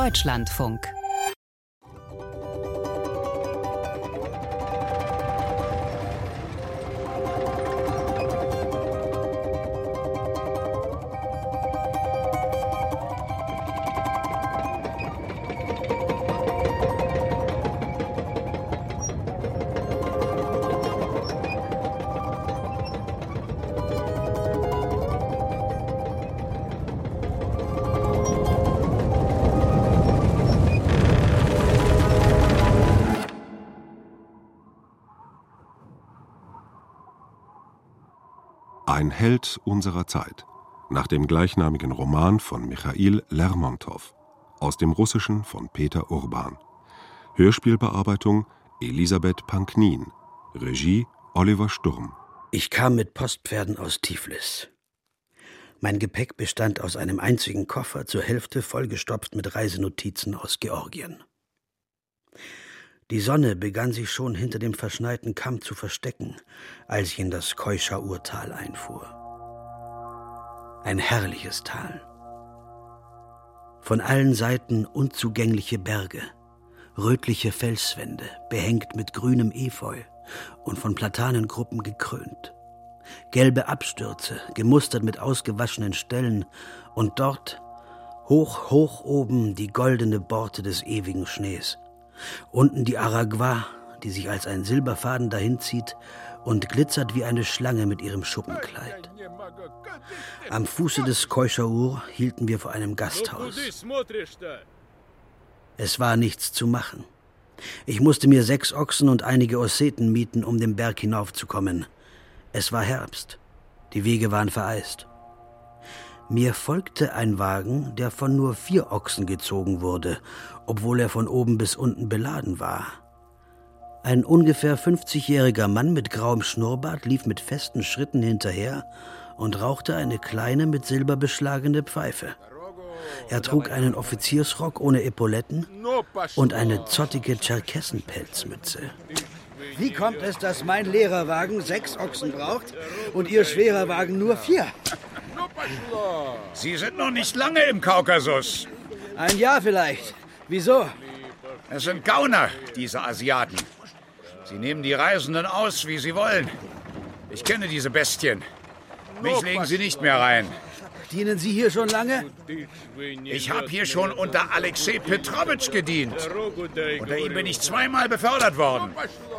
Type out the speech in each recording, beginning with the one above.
Deutschlandfunk. Ein Held unserer Zeit, nach dem gleichnamigen Roman von Michail Lermontow, aus dem Russischen von Peter Urban. Hörspielbearbeitung Elisabeth Panknin, Regie Oliver Sturm. Ich kam mit Postpferden aus Tiflis. Mein Gepäck bestand aus einem einzigen Koffer, zur Hälfte vollgestopft mit Reisenotizen aus Georgien. Die Sonne begann sich schon hinter dem verschneiten Kamm zu verstecken, als ich in das Keuscha-Urtal einfuhr. Ein herrliches Tal. Von allen Seiten unzugängliche Berge, rötliche Felswände, behängt mit grünem Efeu und von Platanengruppen gekrönt. Gelbe Abstürze, gemustert mit ausgewaschenen Stellen, und dort, hoch, hoch oben, die goldene Borte des ewigen Schnees. Unten die Aragua, die sich als ein Silberfaden dahinzieht und glitzert wie eine Schlange mit ihrem Schuppenkleid. Am Fuße des Keuscha-Ur hielten wir vor einem Gasthaus. Es war nichts zu machen. Ich musste mir 6 Ochsen und einige Osseten mieten, um den Berg hinaufzukommen. Es war Herbst. Die Wege waren vereist. Mir folgte ein Wagen, der von nur 4 Ochsen gezogen wurde, obwohl er von oben bis unten beladen war. Ein ungefähr 50-jähriger Mann mit grauem Schnurrbart lief mit festen Schritten hinterher und rauchte eine kleine, mit Silber beschlagene Pfeife. Er trug einen Offiziersrock ohne Epauletten und eine zottige Tscherkessenpelzmütze. Wie kommt es, dass mein Lehrerwagen 6 Ochsen braucht und Ihr schwerer Wagen nur 4? Sie sind noch nicht lange im Kaukasus. Ein Jahr vielleicht. Wieso? Es sind Gauner, diese Asiaten. Sie nehmen die Reisenden aus, wie sie wollen. Ich kenne diese Bestien. Mich legen sie nicht mehr rein. Dienen Sie hier schon lange? Ich habe hier schon unter Alexei Petrowitsch gedient. Unter ihm bin ich 2-mal befördert worden.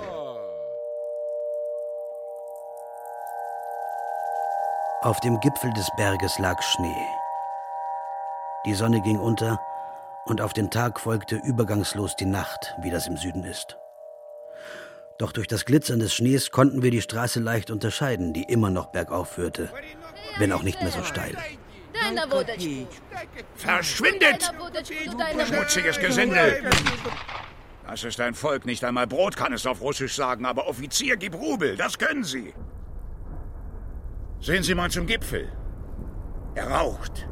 Auf dem Gipfel des Berges lag Schnee. Die Sonne ging unter und auf den Tag folgte übergangslos die Nacht, wie das im Süden ist. Doch durch das Glitzern des Schnees konnten wir die Straße leicht unterscheiden, die immer noch bergauf führte, wenn auch nicht mehr so steil. Verschwindet! Schmutziges Gesindel! Das ist ein Volk, nicht einmal Brot kann es auf Russisch sagen, aber Offizier, gib Rubel, das können sie. Sehen Sie mal zum Gipfel. Er raucht.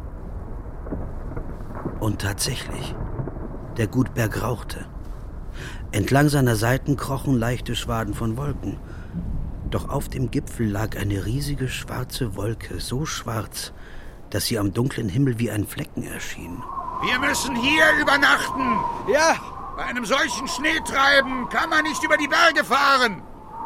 Und tatsächlich, der Gutberg rauchte. Entlang seiner Seiten krochen leichte Schwaden von Wolken. Doch auf dem Gipfel lag eine riesige schwarze Wolke, so schwarz, dass sie am dunklen Himmel wie ein Flecken erschien. Wir müssen hier übernachten. Ja! Bei einem solchen Schneetreiben kann man nicht über die Berge fahren.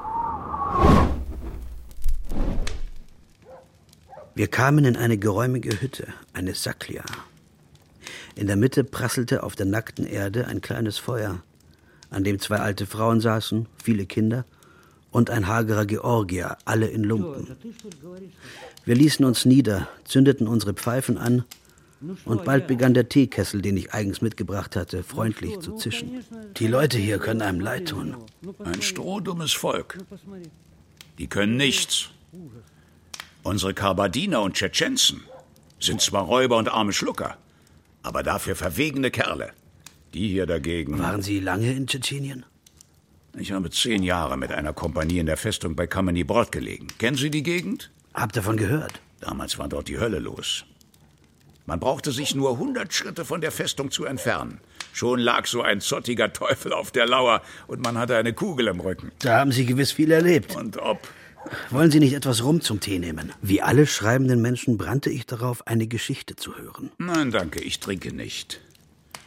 Wir kamen in eine geräumige Hütte, eine Saklia. In der Mitte prasselte auf der nackten Erde ein kleines Feuer, an dem 2 alte Frauen saßen, viele Kinder und ein hagerer Georgier, alle in Lumpen. Wir ließen uns nieder, zündeten unsere Pfeifen an und bald begann der Teekessel, den ich eigens mitgebracht hatte, freundlich zu zischen. Die Leute hier können einem leid tun. Ein strohdummes Volk. Die können nichts. Unsere Kabardiner und Tschetschenzen sind zwar Räuber und arme Schlucker, aber dafür verwegene Kerle. Die hier dagegen... Waren Sie lange in Tschetschenien? Ich habe 10 Jahre mit einer Kompanie in der Festung bei Kameny Brod gelegen. Kennen Sie die Gegend? Hab davon gehört. Damals war dort die Hölle los. Man brauchte sich nur 100 Schritte von der Festung zu entfernen. Schon lag so ein zottiger Teufel auf der Lauer und man hatte eine Kugel im Rücken. Da haben Sie gewiss viel erlebt. Und ob... Wollen Sie nicht etwas Rum zum Tee nehmen? Wie alle schreibenden Menschen brannte ich darauf, eine Geschichte zu hören. Nein, danke, ich trinke nicht.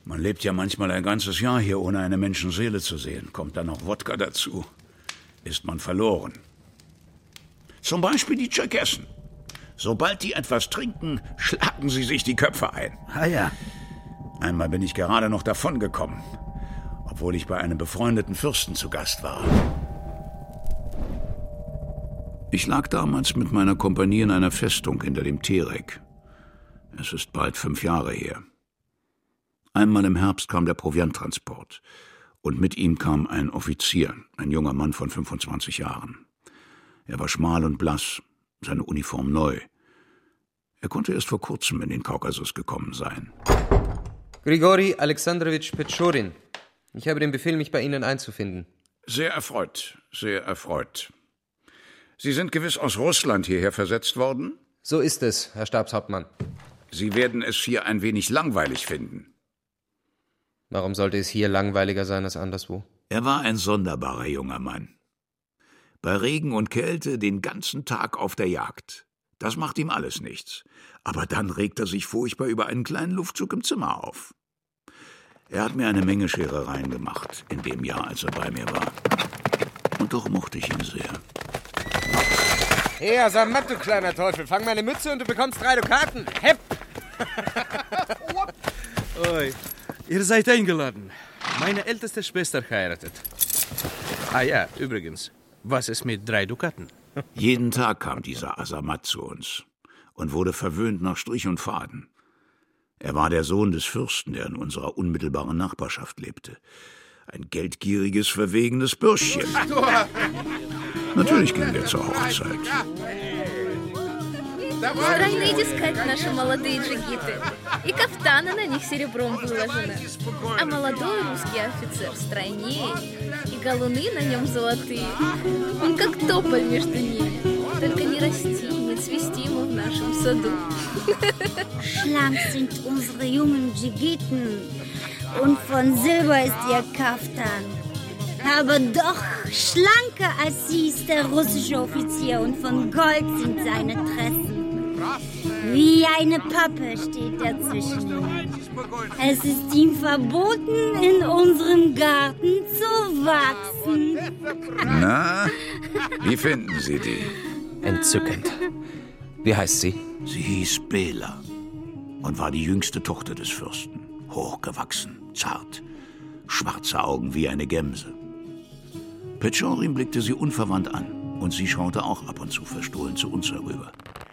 Man lebt ja manchmal ein ganzes Jahr hier, ohne eine Menschenseele zu sehen. Kommt dann noch Wodka dazu, ist man verloren. Zum Beispiel die Tscherkessen. Sobald die etwas trinken, schlagen sie sich die Köpfe ein. Ah ja. Einmal bin ich gerade noch davongekommen, obwohl ich bei einem befreundeten Fürsten zu Gast war. Ich lag damals mit meiner Kompanie in einer Festung hinter dem Terek. Es ist bald 5 Jahre her. Einmal im Herbst kam der Provianttransport und mit ihm kam ein Offizier, ein junger Mann von 25 Jahren. Er war schmal und blass, seine Uniform neu. Er konnte erst vor kurzem in den Kaukasus gekommen sein. Grigori Alexandrowitsch Petschorin. Ich habe den Befehl, mich bei Ihnen einzufinden. Sehr erfreut, sehr erfreut. Sie sind gewiss aus Russland hierher versetzt worden? So ist es, Herr Stabshauptmann. Sie werden es hier ein wenig langweilig finden. Warum sollte es hier langweiliger sein als anderswo? Er war ein sonderbarer junger Mann. Bei Regen und Kälte den ganzen Tag auf der Jagd. Das macht ihm alles nichts. Aber dann regt er sich furchtbar über einen kleinen Luftzug im Zimmer auf. Er hat mir eine Menge Scherereien gemacht, in dem Jahr, als er bei mir war. Und doch mochte ich ihn sehr. Hey, Asamat, du kleiner Teufel, fang meine Mütze und du bekommst 3 Dukaten. Hepp! Oi, ihr seid eingeladen. Meine älteste Schwester heiratet. Ah ja, übrigens, was ist mit 3 Dukaten? Jeden Tag kam dieser Asamat zu uns und wurde verwöhnt nach Strich und Faden. Er war der Sohn des Fürsten, der in unserer unmittelbaren Nachbarschaft lebte. Ein geldgieriges, verwegenes Bürschchen. Natürlich ging er zur Hochzeit. Стройные искать наши молодые джигиты. И кафтаны на них серебром выложены. А молодой русский офицер стройнее. И галуны на нем золотые. Он как тополь между ними. Только не расти, не цвести ему в нашем саду. Schlank sind unsere jungen Dschigiten. Und von Silber ist ihr Kaftan. Aber doch schlanker als sie ist der russische Offizier und von Gold sind seine Tressen. Wie eine Pappe steht er zwischen ihnen. Es ist ihm verboten, in unserem Garten zu wachsen. Na, wie finden Sie die? Entzückend. Wie heißt sie? Sie hieß Bela und war die jüngste Tochter des Fürsten. Hochgewachsen, zart, schwarze Augen wie eine Gemse. Petschorin blickte sie unverwandt an und sie schaute auch ab und zu verstohlen zu uns herüber.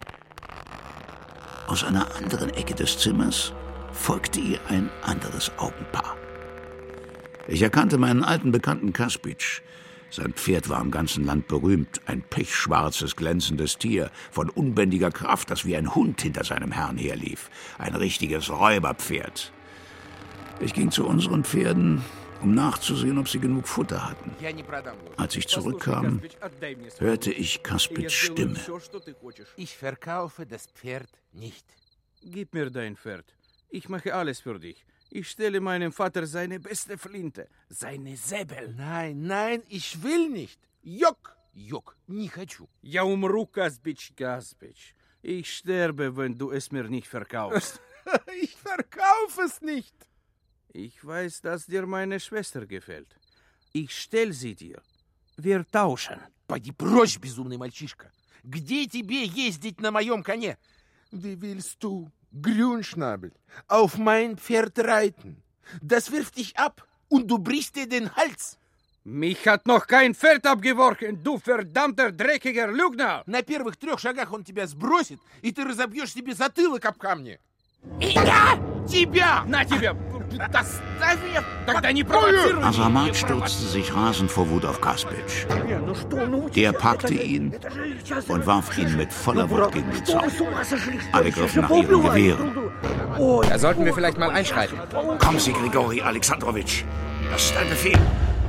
Aus einer anderen Ecke des Zimmers folgte ihr ein anderes Augenpaar. Ich erkannte meinen alten Bekannten Kaspitsch. Sein Pferd war im ganzen Land berühmt, ein pechschwarzes, glänzendes Tier von unbändiger Kraft, das wie ein Hund hinter seinem Herrn herlief. Ein richtiges Räuberpferd. Ich ging zu unseren Pferden, um nachzusehen, ob sie genug Futter hatten. Als ich zurückkam, hörte ich Kaspitschs Stimme. Ich verkaufe das Pferd nicht. Gib mir dein Pferd. Ich mache alles für dich. Ich stelle meinem Vater seine beste Flinte, seine Säbel. Nein, ich will nicht. Jok, не хочу. Я умру, Kaspitsch. Ich sterbe, wenn du es mir nicht verkaufst. Ich verkaufe es nicht. Ich weiß, dass dir meine Schwester gefällt. Ich stell sie dir. Wir tauschen. Поди прочь, безумный мальчишка. Где тебе ездить на моем коне? Wie willst du, Grünschnabel, auf mein Pferd reiten? Das wirft dich ab und du brichst dir den Hals. Mich hat noch kein Pferd abgeworfen, du verdammter, dreckiger Lügner! На первых 3 шагах он тебя сбросит, и ты разобьешь себе затылок об камни. Я тебя! На тебя! Доставь меня! Тогда не провоцируй! Asamat stürzte sich rasend vor Wut auf Kaspitsch. Er packte ihn und warf ihn mit voller Wucht gegen den Zaun. Alle griffen nach ihren Gewehren. Da sollten wir vielleicht mal einschreiten. Kommen Sie, Grigori Alexandrowitsch. Das ist ein Befehl.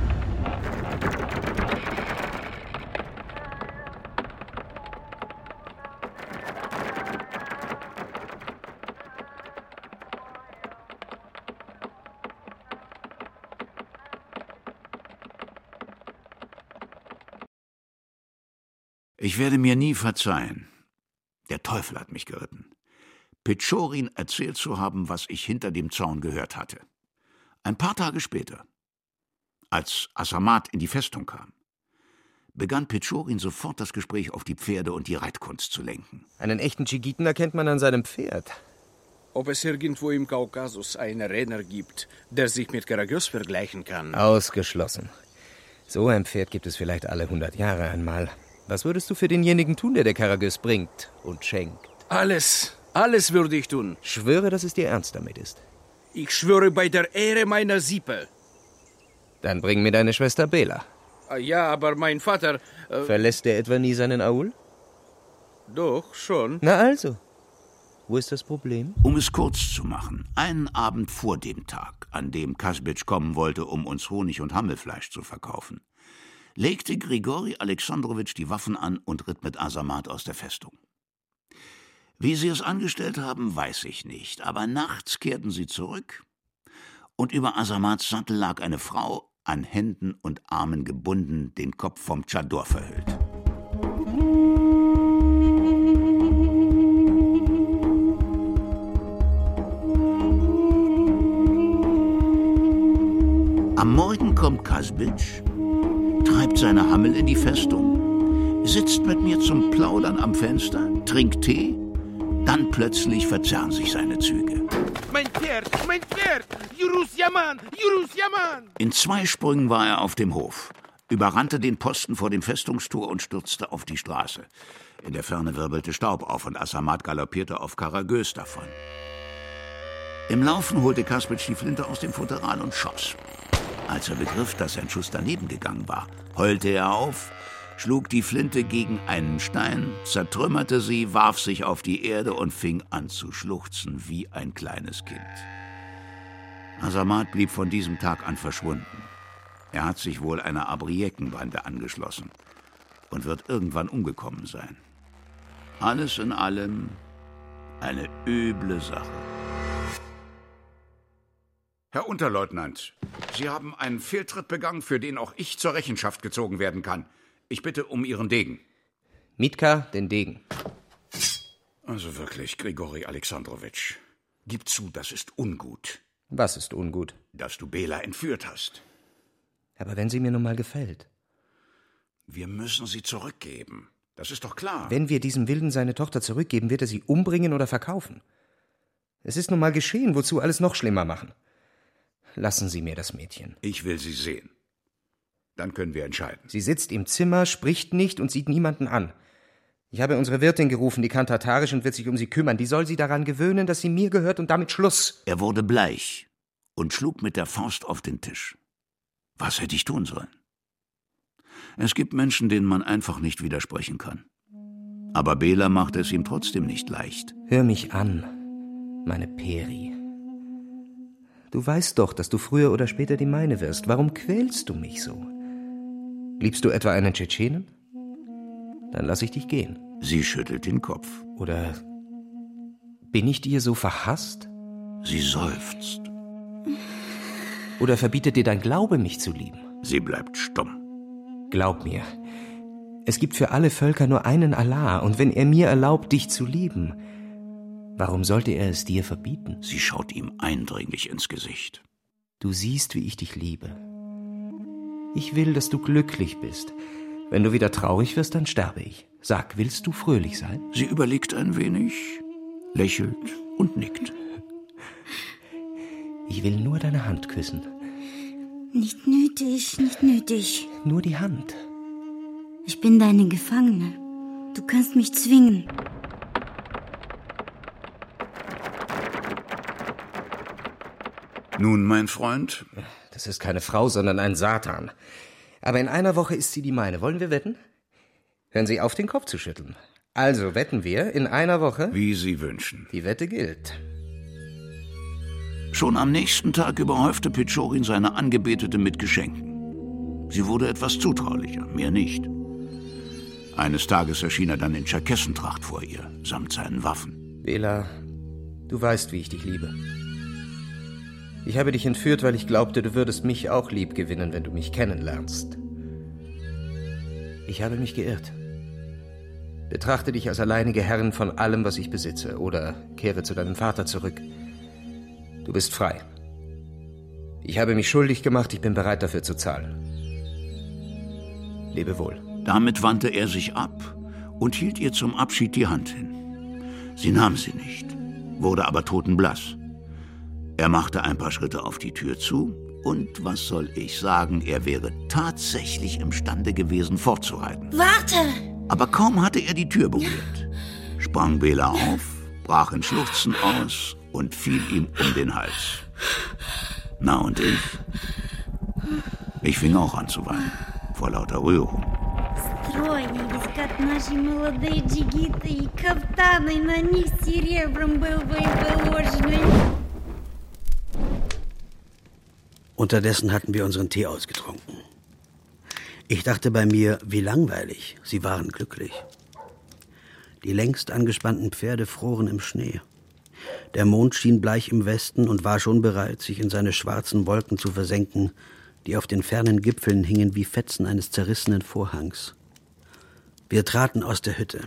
Ich werde mir nie verzeihen. Der Teufel hat mich geritten. Petschorin erzählt zu haben, was ich hinter dem Zaun gehört hatte. Ein paar Tage später, als Asamat in die Festung kam, begann Petschorin sofort das Gespräch auf die Pferde und die Reitkunst zu lenken. Einen echten Dschigiten erkennt man an seinem Pferd. Ob es irgendwo im Kaukasus einen Renner gibt, der sich mit Karagöz vergleichen kann? Ausgeschlossen. So ein Pferd gibt es vielleicht alle 100 Jahre einmal. Was würdest du für denjenigen tun, der Karagöz bringt und schenkt? Alles würde ich tun. Schwöre, dass es dir ernst damit ist. Ich schwöre bei der Ehre meiner Sippe. Dann bring mir deine Schwester Bela. Ja, aber mein Vater... Verlässt er etwa nie seinen Aul? Doch, schon. Na also, wo ist das Problem? Um es kurz zu machen, einen Abend vor dem Tag, an dem Kasbitsch kommen wollte, um uns Honig und Hammelfleisch zu verkaufen, legte Grigori Alexandrowitsch die Waffen an und ritt mit Asamat aus der Festung. Wie sie es angestellt haben, weiß ich nicht, aber nachts kehrten sie zurück und über Asamats Sattel lag eine Frau, an Händen und Armen gebunden, den Kopf vom Tschador verhüllt. Am Morgen kommt Kasbitsch, treibt seine Hammel in die Festung, sitzt mit mir zum Plaudern am Fenster, trinkt Tee, dann plötzlich verzerren sich seine Züge. Mein Pferd! Yurus Yaman! In 2 Sprüngen war er auf dem Hof, überrannte den Posten vor dem Festungstor und stürzte auf die Straße. In der Ferne wirbelte Staub auf und Asamat galoppierte auf Karagöz davon. Im Laufen holte Kasbitsch die Flinte aus dem Futteral und schoss. Als er begriff, dass sein Schuss daneben gegangen war, heulte er auf, schlug die Flinte gegen einen Stein, zertrümmerte sie, warf sich auf die Erde und fing an zu schluchzen wie ein kleines Kind. Asamat blieb von diesem Tag an verschwunden. Er hat sich wohl einer Abriekenbande angeschlossen und wird irgendwann umgekommen sein. Alles in allem eine üble Sache. Herr Unterleutnant, Sie haben einen Fehltritt begangen, für den auch ich zur Rechenschaft gezogen werden kann. Ich bitte um Ihren Degen. Mitka, den Degen. Also wirklich, Grigori Alexandrowitsch, gib zu, das ist ungut. Was ist ungut? Dass du Bela entführt hast. Aber wenn sie mir nun mal gefällt. Wir müssen sie zurückgeben. Das ist doch klar. Wenn wir diesem Wilden seine Tochter zurückgeben, wird er sie umbringen oder verkaufen. Es ist nun mal geschehen, wozu alles noch schlimmer machen. Lassen Sie mir das Mädchen. Ich will sie sehen. Dann können wir entscheiden. Sie sitzt im Zimmer, spricht nicht und sieht niemanden an. Ich habe unsere Wirtin gerufen, die kann Tatarisch und wird sich um sie kümmern. Die soll sie daran gewöhnen, dass sie mir gehört und damit Schluss. Er wurde bleich und schlug mit der Faust auf den Tisch. Was hätte ich tun sollen? Es gibt Menschen, denen man einfach nicht widersprechen kann. Aber Bela macht es ihm trotzdem nicht leicht. Hör mich an, meine Peri. Du weißt doch, dass du früher oder später die meine wirst. Warum quälst du mich so? Liebst du etwa einen Tschetschenen? Dann lass ich dich gehen. Sie schüttelt den Kopf. Oder bin ich dir so verhasst? Sie seufzt. Oder verbietet dir dein Glaube, mich zu lieben? Sie bleibt stumm. Glaub mir, es gibt für alle Völker nur einen Allah, und wenn er mir erlaubt, dich zu lieben, warum sollte er es dir verbieten? Sie schaut ihm eindringlich ins Gesicht. Du siehst, wie ich dich liebe. Ich will, dass du glücklich bist. Wenn du wieder traurig wirst, dann sterbe ich. Sag, willst du fröhlich sein? Sie überlegt ein wenig, lächelt und nickt. Ich will nur deine Hand küssen. Nicht nötig, nicht nötig. Nur die Hand. Ich bin deine Gefangene. Du kannst mich zwingen. Nun, mein Freund? Das ist keine Frau, sondern ein Satan. Aber in einer Woche ist sie die meine. Wollen wir wetten? Hören Sie auf, den Kopf zu schütteln. Also wetten wir in einer Woche? Wie Sie wünschen. Die Wette gilt. Schon am nächsten Tag überhäufte Petschorin seine Angebetete mit Geschenken. Sie wurde etwas zutraulicher, mehr nicht. Eines Tages erschien er dann in Tscherkessentracht vor ihr, samt seinen Waffen. Bela, du weißt, wie ich dich liebe. Ich habe dich entführt, weil ich glaubte, du würdest mich auch lieb gewinnen, wenn du mich kennenlernst. Ich habe mich geirrt. Betrachte dich als alleinige Herrin von allem, was ich besitze, oder kehre zu deinem Vater zurück. Du bist frei. Ich habe mich schuldig gemacht, ich bin bereit dafür zu zahlen. Lebe wohl. Damit wandte er sich ab und hielt ihr zum Abschied die Hand hin. Sie nahm sie nicht, wurde aber totenblass. Er machte ein paar Schritte auf die Tür zu und, was soll ich sagen, er wäre tatsächlich imstande gewesen, fortzureiten. Warte! Aber kaum hatte er die Tür berührt, sprang Bela auf, brach in Schluchzen aus und fiel ihm um den Hals. Na und ich? Ich fing auch an zu weinen, vor lauter Rührung. Стройненький, как наши молодые джигиты, и кафтаны на них серебром был положенный. Unterdessen hatten wir unseren Tee ausgetrunken. Ich dachte bei mir, wie langweilig, sie waren glücklich. Die längst angespannten Pferde froren im Schnee. Der Mond schien bleich im Westen und war schon bereit, sich in seine schwarzen Wolken zu versenken, die auf den fernen Gipfeln hingen wie Fetzen eines zerrissenen Vorhangs. Wir traten aus der Hütte.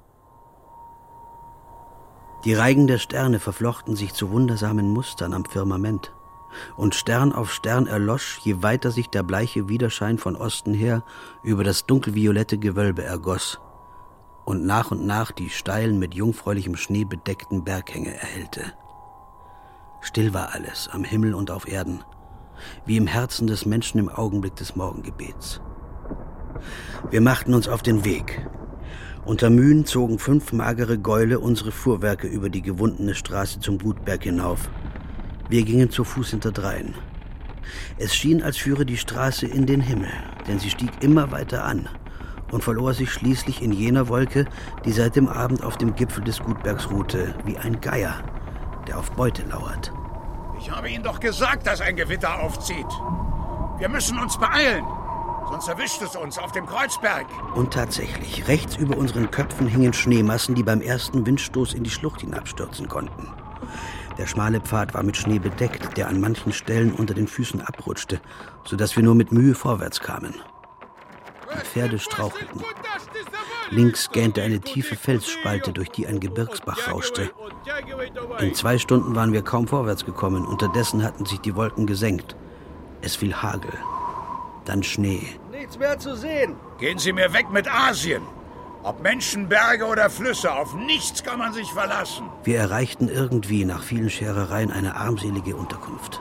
Die Reigen der Sterne verflochten sich zu wundersamen Mustern am Firmament. Und Stern auf Stern erlosch, je weiter sich der bleiche Widerschein von Osten her über das dunkelviolette Gewölbe ergoss und nach die steilen, mit jungfräulichem Schnee bedeckten Berghänge erhellte. Still war alles, am Himmel und auf Erden, wie im Herzen des Menschen im Augenblick des Morgengebets. Wir machten uns auf den Weg. Unter Mühen zogen 5 magere Gäule unsere Fuhrwerke über die gewundene Straße zum Gutberg hinauf. Wir gingen zu Fuß hinterdrein. Es schien, als führe die Straße in den Himmel, denn sie stieg immer weiter an und verlor sich schließlich in jener Wolke, die seit dem Abend auf dem Gipfel des Gutbergs ruhte, wie ein Geier, der auf Beute lauert. Ich habe Ihnen doch gesagt, dass ein Gewitter aufzieht. Wir müssen uns beeilen, sonst erwischt es uns auf dem Kreuzberg. Und tatsächlich, rechts über unseren Köpfen hingen Schneemassen, die beim ersten Windstoß in die Schlucht hinabstürzen konnten. Der schmale Pfad war mit Schnee bedeckt, der an manchen Stellen unter den Füßen abrutschte, sodass wir nur mit Mühe vorwärts kamen. Die Pferde strauchelten. Links gähnte eine tiefe Felsspalte, durch die ein Gebirgsbach rauschte. In 2 Stunden waren wir kaum vorwärts gekommen. Unterdessen hatten sich die Wolken gesenkt. Es fiel Hagel, dann Schnee. Nichts mehr zu sehen. Gehen Sie mir weg mit Asien. Ob Menschen, Berge oder Flüsse, auf nichts kann man sich verlassen. Wir erreichten irgendwie nach vielen Scherereien eine armselige Unterkunft.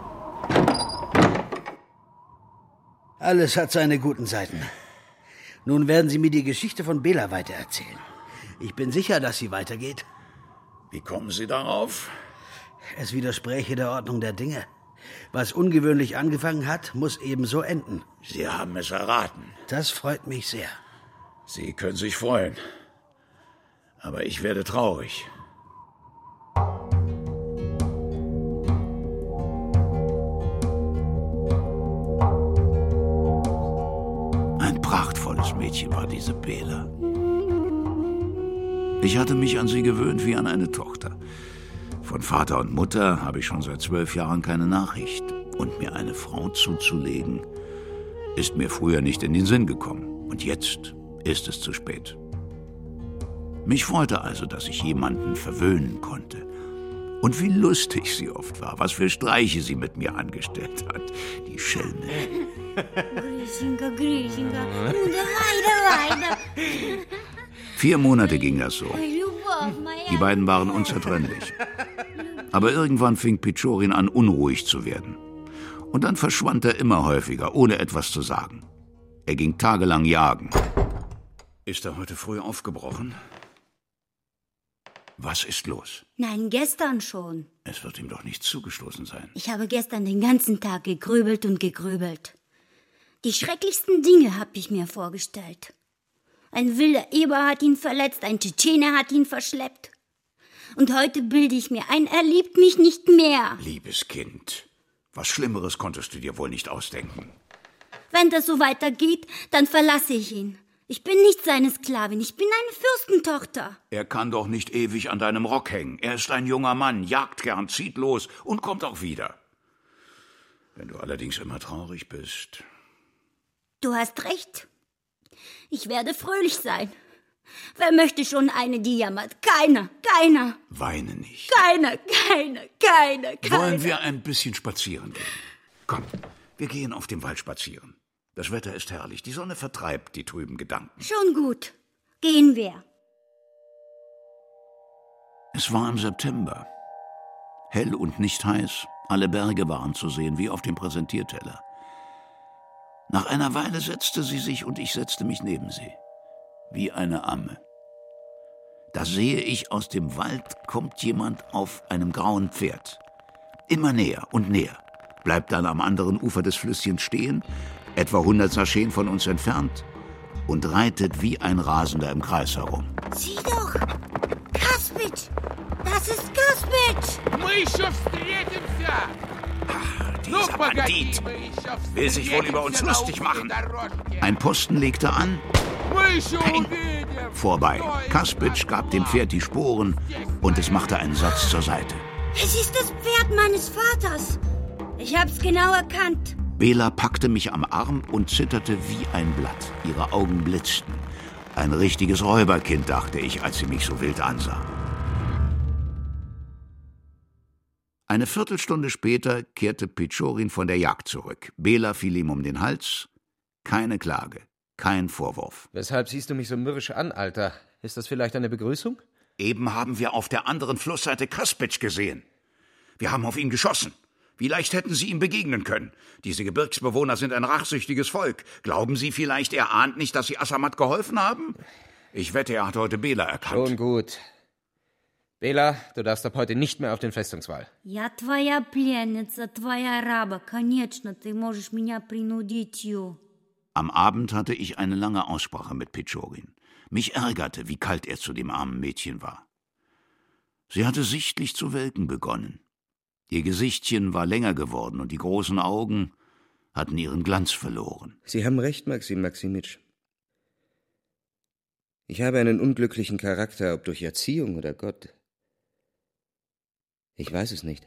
Alles hat seine guten Seiten. Nun werden Sie mir die Geschichte von Bela weitererzählen. Ich bin sicher, dass sie weitergeht. Wie kommen Sie darauf? Es widerspräche der Ordnung der Dinge. Was ungewöhnlich angefangen hat, muss ebenso enden. Sie haben es erraten. Das freut mich sehr. Sie können sich freuen. Aber ich werde traurig. Ein prachtvolles Mädchen war diese Bela. Ich hatte mich an sie gewöhnt wie an eine Tochter. Von Vater und Mutter habe ich schon seit 12 Jahren keine Nachricht. Und mir eine Frau zuzulegen, ist mir früher nicht in den Sinn gekommen. Und jetzt ist es zu spät. Mich freute also, dass ich jemanden verwöhnen konnte. Und wie lustig sie oft war, was für Streiche sie mit mir angestellt hat. Die Schelme. Гришенька, ну давай. 4 Monate ging das so. Die beiden waren unzertrennlich. Aber irgendwann fing Pichorin an, unruhig zu werden. Und dann verschwand er immer häufiger, ohne etwas zu sagen. Er ging tagelang jagen. Ist er heute früh aufgebrochen? Was ist los? Nein, gestern schon. Es wird ihm doch nicht zugestoßen sein. Ich habe gestern den ganzen Tag gegrübelt und gegrübelt. Die schrecklichsten Dinge habe ich mir vorgestellt. Ein wilder Eber hat ihn verletzt, ein Tschetschener hat ihn verschleppt. Und heute bilde ich mir ein, er liebt mich nicht mehr. Liebes Kind, was Schlimmeres konntest du dir wohl nicht ausdenken. Wenn das so weitergeht, dann verlasse ich ihn. Ich bin nicht seine Sklavin, ich bin eine Fürstentochter. Er kann doch nicht ewig an deinem Rock hängen. Er ist ein junger Mann, jagt gern, zieht los und kommt auch wieder. Wenn du allerdings immer traurig bist. Du hast recht. Ich werde fröhlich sein. Wer möchte schon eine, die jammert? Keiner. Weine nicht. Keiner. Wollen wir ein bisschen spazieren gehen? Komm, wir gehen auf dem Wald spazieren. Das Wetter ist herrlich, die Sonne vertreibt die trüben Gedanken. Schon gut. Gehen wir. Es war im September. Hell und nicht heiß, alle Berge waren zu sehen, wie auf dem Präsentierteller. Nach einer Weile setzte sie sich und ich setzte mich neben sie. Wie eine Amme. Da sehe ich, aus dem Wald kommt jemand auf einem grauen Pferd. Immer näher und näher. Bleibt dann am anderen Ufer des Flüsschens stehen, etwa 100 Sacheten von uns entfernt, und reitet wie ein Rasender im Kreis herum. Sieh doch! Kaspic! Das ist Kaspic! Dieser Bandit will sich wohl über uns lustig machen. Ein Posten legte an. Peng! Vorbei. Kaspic gab dem Pferd die Sporen und es machte einen Satz zur Seite. Es ist das Pferd meines Vaters. Ich hab's genau erkannt. Bela packte mich am Arm und zitterte wie ein Blatt. Ihre Augen blitzten. Ein richtiges Räuberkind, dachte ich, als sie mich so wild ansah. Eine Viertelstunde später kehrte Pichorin von der Jagd zurück. Bela fiel ihm um den Hals. Keine Klage, kein Vorwurf. Weshalb siehst du mich so mürrisch an, Alter? Ist das vielleicht eine Begrüßung? Eben haben wir auf der anderen Flussseite Kaspic gesehen. Wir haben auf ihn geschossen. Wie leicht hätten Sie ihm begegnen können? Diese Gebirgsbewohner sind ein rachsüchtiges Volk. Glauben Sie vielleicht, er ahnt nicht, dass Sie Asamat geholfen haben? Ich wette, er hat heute Bela erkannt. Schon gut. Bela, du darfst ab heute nicht mehr auf den Festungswall. Я твоя пленница, твоя раба. Конечно, ты можешь меня принудить, Ю. Am Abend hatte ich eine lange Aussprache mit Pichorin. Mich ärgerte, wie kalt er zu dem armen Mädchen war. Sie hatte sichtlich zu welken begonnen. Ihr Gesichtchen war länger geworden und die großen Augen hatten ihren Glanz verloren. Sie haben recht, Maxim Maximitsch. Ich habe einen unglücklichen Charakter, ob durch Erziehung oder Gott. Ich weiß es nicht.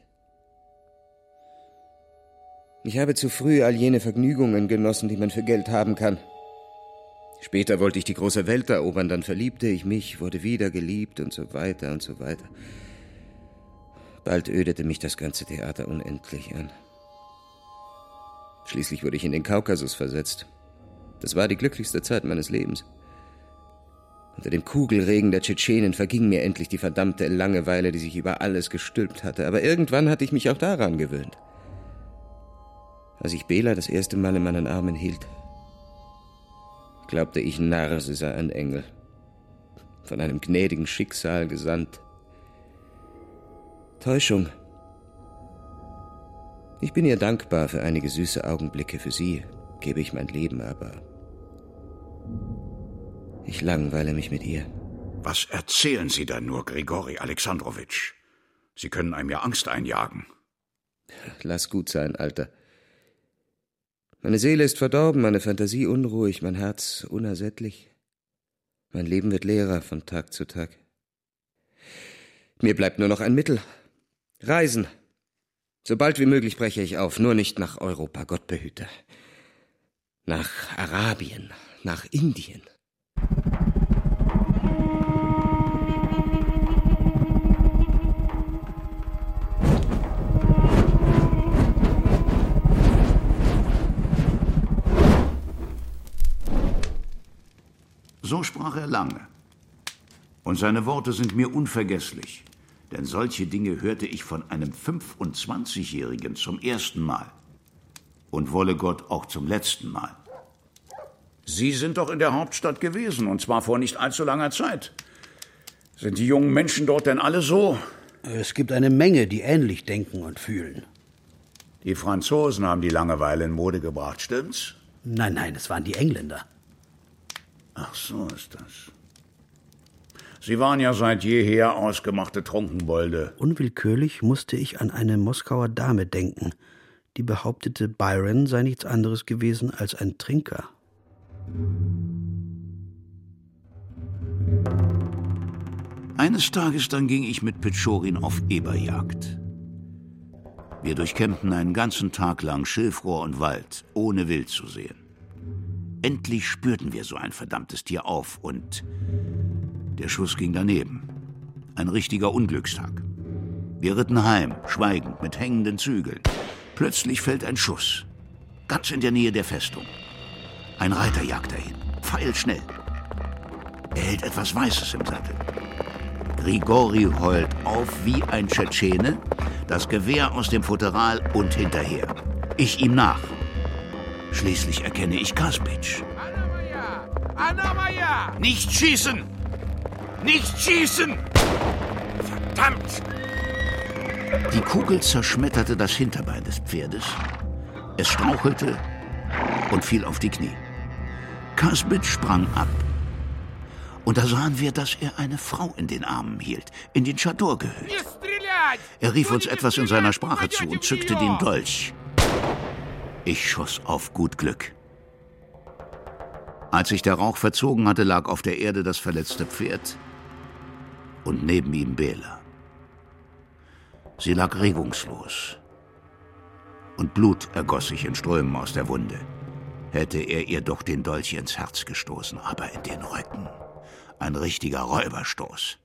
Ich habe zu früh all jene Vergnügungen genossen, die man für Geld haben kann. Später wollte ich die große Welt erobern, dann verliebte ich mich, wurde wieder geliebt und so weiter und so weiter. Bald ödete mich das ganze Theater unendlich an. Schließlich wurde ich in den Kaukasus versetzt. Das war die glücklichste Zeit meines Lebens. Unter dem Kugelregen der Tschetschenen verging mir endlich die verdammte Langeweile, die sich über alles gestülpt hatte. Aber irgendwann hatte ich mich auch daran gewöhnt. Als ich Bela das erste Mal in meinen Armen hielt, glaubte ich, Narse sei ein Engel, von einem gnädigen Schicksal gesandt. Täuschung. Ich bin ihr dankbar für einige süße Augenblicke. Für sie gebe ich mein Leben, aber ich langweile mich mit ihr. Was erzählen Sie da nur, Grigori Alexandrowitsch? Sie können einem ja Angst einjagen. Lass gut sein, Alter. Meine Seele ist verdorben, meine Fantasie unruhig, mein Herz unersättlich. Mein Leben wird leerer von Tag zu Tag. Mir bleibt nur noch ein Mittel. Reisen. Sobald wie möglich breche ich auf, nur nicht nach Europa, Gott behüte. Nach Arabien, nach Indien. So sprach er lange. Und seine Worte sind mir unvergesslich. Denn solche Dinge hörte ich von einem 25-Jährigen zum ersten Mal. Und wolle Gott auch zum letzten Mal. Sie sind doch in der Hauptstadt gewesen, und zwar vor nicht allzu langer Zeit. Sind die jungen Menschen dort denn alle so? Es gibt eine Menge, die ähnlich denken und fühlen. Die Franzosen haben die Langeweile in Mode gebracht, stimmt's? Nein, es waren die Engländer. Ach, so ist das. Sie waren ja seit jeher ausgemachte Trunkenbolde. Unwillkürlich musste ich an eine Moskauer Dame denken, die behauptete, Byron sei nichts anderes gewesen als ein Trinker. Eines Tages dann ging ich mit Pichorin auf Eberjagd. Wir durchkämmten einen ganzen Tag lang Schilfrohr und Wald, ohne Wild zu sehen. Endlich spürten wir so ein verdammtes Tier auf und der Schuss ging daneben. Ein richtiger Unglückstag. Wir ritten heim, schweigend, mit hängenden Zügeln. Plötzlich fällt ein Schuss. Ganz in der Nähe der Festung. Ein Reiter jagt dahin. Pfeilschnell. Er hält etwas Weißes im Sattel. Grigori heult auf wie ein Tschetschene, das Gewehr aus dem Futteral und hinterher. Ich ihm nach. Schließlich erkenne ich Kaspitsch. Nicht schießen! Nicht schießen! Verdammt! Die Kugel zerschmetterte das Hinterbein des Pferdes. Es strauchelte und fiel auf die Knie. Kaspitsch sprang ab. Und da sahen wir, dass er eine Frau in den Armen hielt, in den Chador gehüllt. Er rief uns etwas in seiner Sprache zu und zückte den Dolch. Ich schoss auf gut Glück. Als sich der Rauch verzogen hatte, lag auf der Erde das verletzte Pferd und neben ihm Bela. Sie lag regungslos und Blut ergoss sich in Strömen aus der Wunde. Hätte er ihr doch den Dolch ins Herz gestoßen, aber in den Rücken. Ein richtiger Räuberstoß.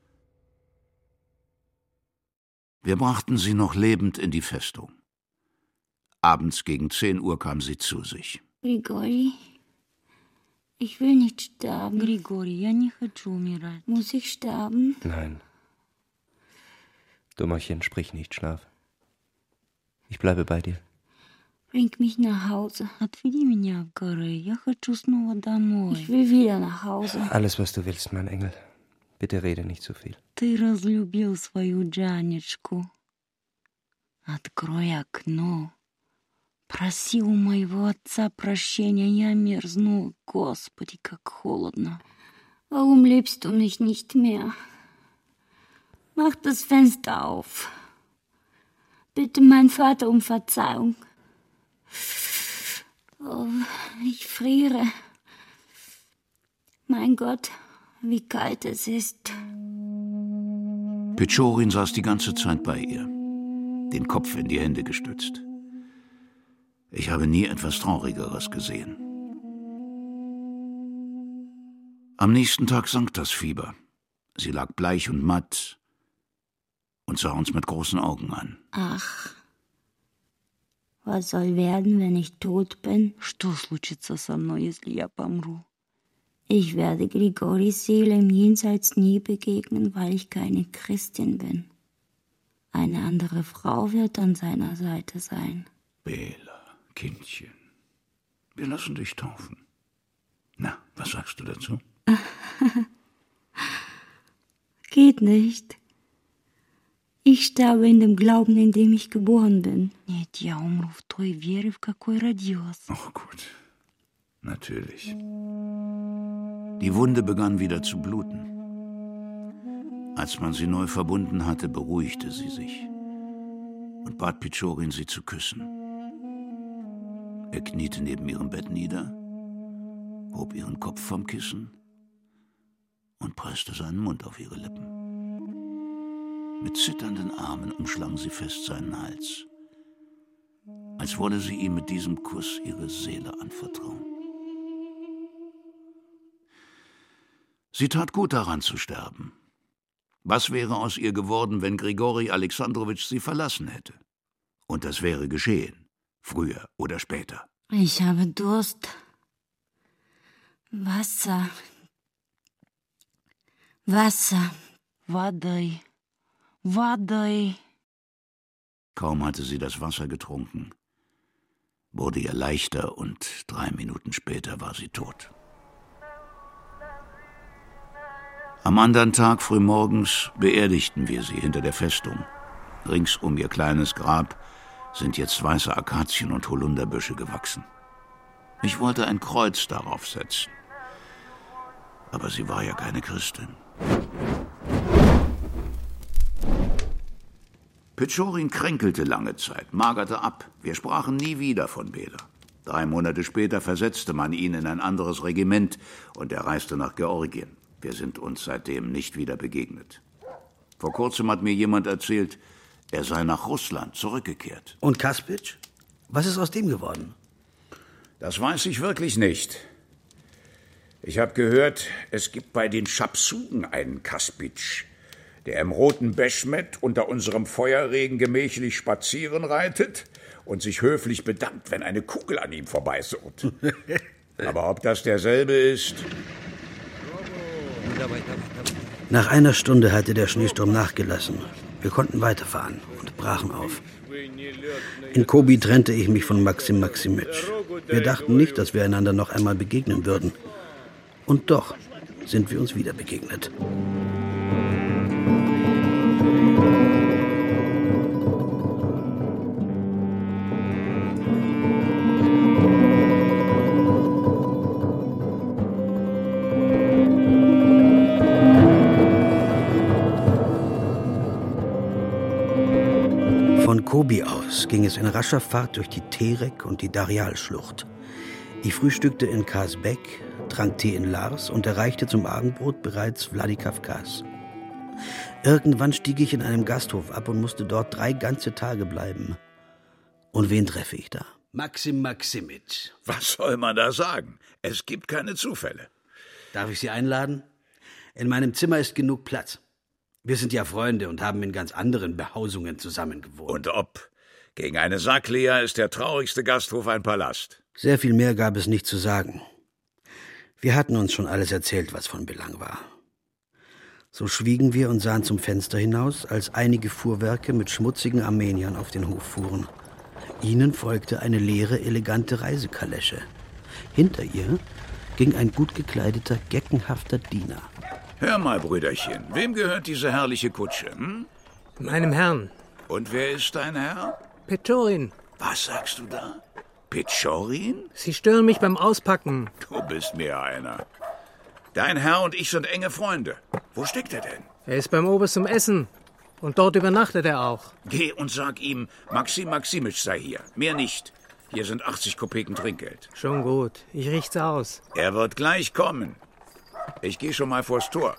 Wir brachten sie noch lebend in die Festung. Abends gegen 10 Uhr kam sie zu sich. Grigori, ich will nicht sterben. Grigori, я не хочу умирать. Muss ich sterben? Nein. Dummerchen, sprich nicht, schlaf. Ich bleibe bei dir. Bring mich nach Hause. Отведи меня в горы. Я хочу снова домой. Ich will wieder nach Hause. Alles, was du willst, mein Engel. Bitte rede nicht so viel. Ты разлюбил свою Джанечку. Открой окно. Проси у моего отца прощения. Я мерзну. Господи, как холодно. Warum liebst du mich nicht mehr? Mach das Fenster auf. Bitte mein Vater um Verzeihung. Oh, ich friere. Mein Gott, wie kalt es ist. Petschorin saß die ganze Zeit bei ihr, den Kopf in die Hände gestützt. Ich habe nie etwas Traurigeres gesehen. Am nächsten Tag sank das Fieber. Sie lag bleich und matt und sah uns mit großen Augen an. Ach, was soll werden, wenn ich tot bin? Что случится со мной, если я помру? Ich werde Grigoris Seele im Jenseits nie begegnen, weil ich keine Christin bin. Eine andere Frau wird an seiner Seite sein. Bela, Kindchen, wir lassen dich taufen. Na, was sagst du dazu? Geht nicht. Ich sterbe in dem Glauben, in dem ich geboren bin. Нет, я умру в той вере, в какой родился. Oh gut, natürlich. Die Wunde begann wieder zu bluten. Als man sie neu verbunden hatte, beruhigte sie sich und bat Petschorin, sie zu küssen. Er kniete neben ihrem Bett nieder, hob ihren Kopf vom Kissen und presste seinen Mund auf ihre Lippen. Mit zitternden Armen umschlang sie fest seinen Hals, als wolle sie ihm mit diesem Kuss ihre Seele anvertrauen. Sie tat gut daran zu sterben. Was wäre aus ihr geworden, wenn Grigori Alexandrowitsch sie verlassen hätte? Und das wäre geschehen, früher oder später. Ich habe Durst. Wasser. Wasser. Водой. Водой. Kaum hatte sie das Wasser getrunken, wurde ihr leichter und 3 Minuten später war sie tot. Am anderen Tag frühmorgens beerdigten wir sie hinter der Festung. Rings um ihr kleines Grab sind jetzt weiße Akazien und Holunderbüsche gewachsen. Ich wollte ein Kreuz darauf setzen, aber sie war ja keine Christin. Petschorin kränkelte lange Zeit, magerte ab. Wir sprachen nie wieder von Bela. 3 Monate später versetzte man ihn in ein anderes Regiment und er reiste nach Georgien. Wir sind uns seitdem nicht wieder begegnet. Vor kurzem hat mir jemand erzählt, er sei nach Russland zurückgekehrt. Und Kaspitsch? Was ist aus dem geworden? Das weiß ich wirklich nicht. Ich habe gehört, es gibt bei den Schapsugen einen Kaspitsch. der im roten Beschmet unter unserem Feuerregen gemächlich spazieren reitet und sich höflich bedankt, wenn eine Kugel an ihm vorbeisurrt. Aber ob das derselbe ist? Nach einer Stunde hatte der Schneesturm nachgelassen. Wir konnten weiterfahren und brachen auf. In Kobi trennte ich mich von Maxim Maximitsch. Wir dachten nicht, dass wir einander noch einmal begegnen würden. Und doch sind wir uns wieder begegnet. Von Kobi aus ging es in rascher Fahrt durch die Terek und die Darial-Schlucht. Ich frühstückte in Kasbek, trank Tee in Lars und erreichte zum Abendbrot bereits Wladikawkas. Irgendwann stieg ich in einem Gasthof ab und musste dort 3 ganze Tage bleiben. Und wen treffe ich da? Maxim Maximitsch. Was soll man da sagen? Es gibt keine Zufälle. Darf ich Sie einladen? In meinem Zimmer ist genug Platz. Wir sind ja Freunde und haben in ganz anderen Behausungen zusammengewohnt. Und ob? Gegen eine Saklia ist der traurigste Gasthof ein Palast. Sehr viel mehr gab es nicht zu sagen. Wir hatten uns schon alles erzählt, was von Belang war. So schwiegen wir und sahen zum Fenster hinaus, als einige Fuhrwerke mit schmutzigen Armeniern auf den Hof fuhren. Ihnen folgte eine leere, elegante Reisekalesche. Hinter ihr ging ein gut gekleideter, geckenhafter Diener. Hör mal, Brüderchen, wem gehört diese herrliche Kutsche? Meinem Herrn. Und wer ist dein Herr? Pechorin. Was sagst du da? Pechorin? Sie stören mich beim Auspacken. Du bist mir einer. Dein Herr und ich sind enge Freunde. Wo steckt er denn? Er ist beim Oberst zum Essen. Und dort übernachtet er auch. Geh und sag ihm, Maxim Maximitsch sei hier. Mehr nicht. Hier sind 80 Kopeken Trinkgeld. Schon gut. Ich richt's aus. Er wird gleich kommen. Ich gehe schon mal vors Tor.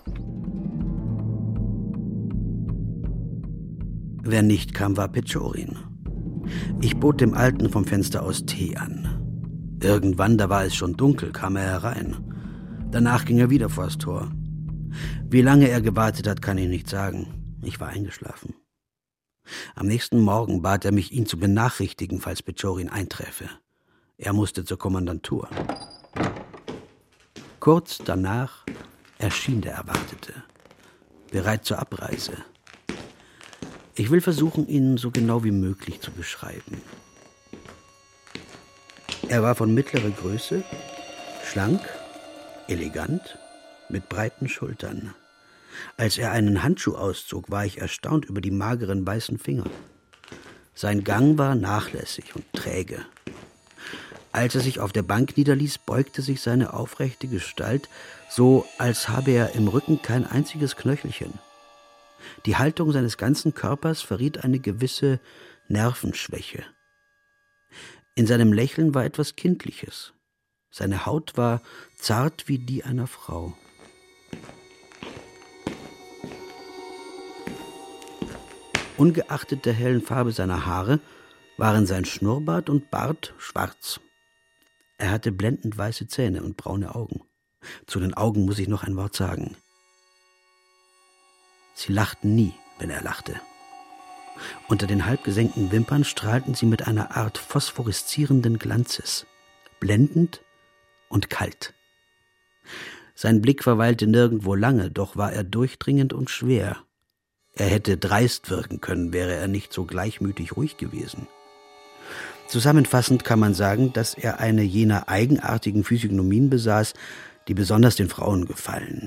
Wer nicht kam, war Pechorin. Ich bot dem Alten vom Fenster aus Tee an. Irgendwann, da war es schon dunkel, kam er herein. Danach ging er wieder vors Tor. Wie lange er gewartet hat, kann ich nicht sagen. Ich war eingeschlafen. Am nächsten Morgen bat er mich, ihn zu benachrichtigen, falls Pechorin einträfe. Er musste zur Kommandantur. Kurz danach erschien der Erwartete, bereit zur Abreise. Ich will versuchen, ihn so genau wie möglich zu beschreiben. Er war von mittlerer Größe, schlank, elegant, mit breiten Schultern. Als er einen Handschuh auszog, war ich erstaunt über die mageren weißen Finger. Sein Gang war nachlässig und träge. Als er sich auf der Bank niederließ, beugte sich seine aufrechte Gestalt, so als habe er im Rücken kein einziges Knöchelchen. Die Haltung seines ganzen Körpers verriet eine gewisse Nervenschwäche. In seinem Lächeln war etwas Kindliches. Seine Haut war zart wie die einer Frau. Ungeachtet der hellen Farbe seiner Haare waren sein Schnurrbart und Bart schwarz. Er hatte blendend weiße Zähne und braune Augen. Zu den Augen muss ich noch ein Wort sagen. Sie lachten nie, wenn er lachte. Unter den halb gesenkten Wimpern strahlten sie mit einer Art phosphoreszierenden Glanzes, blendend und kalt. Sein Blick verweilte nirgendwo lange, doch war er durchdringend und schwer. Er hätte dreist wirken können, wäre er nicht so gleichmütig ruhig gewesen. Zusammenfassend kann man sagen, dass er eine jener eigenartigen Physiognomien besaß, die besonders den Frauen gefallen.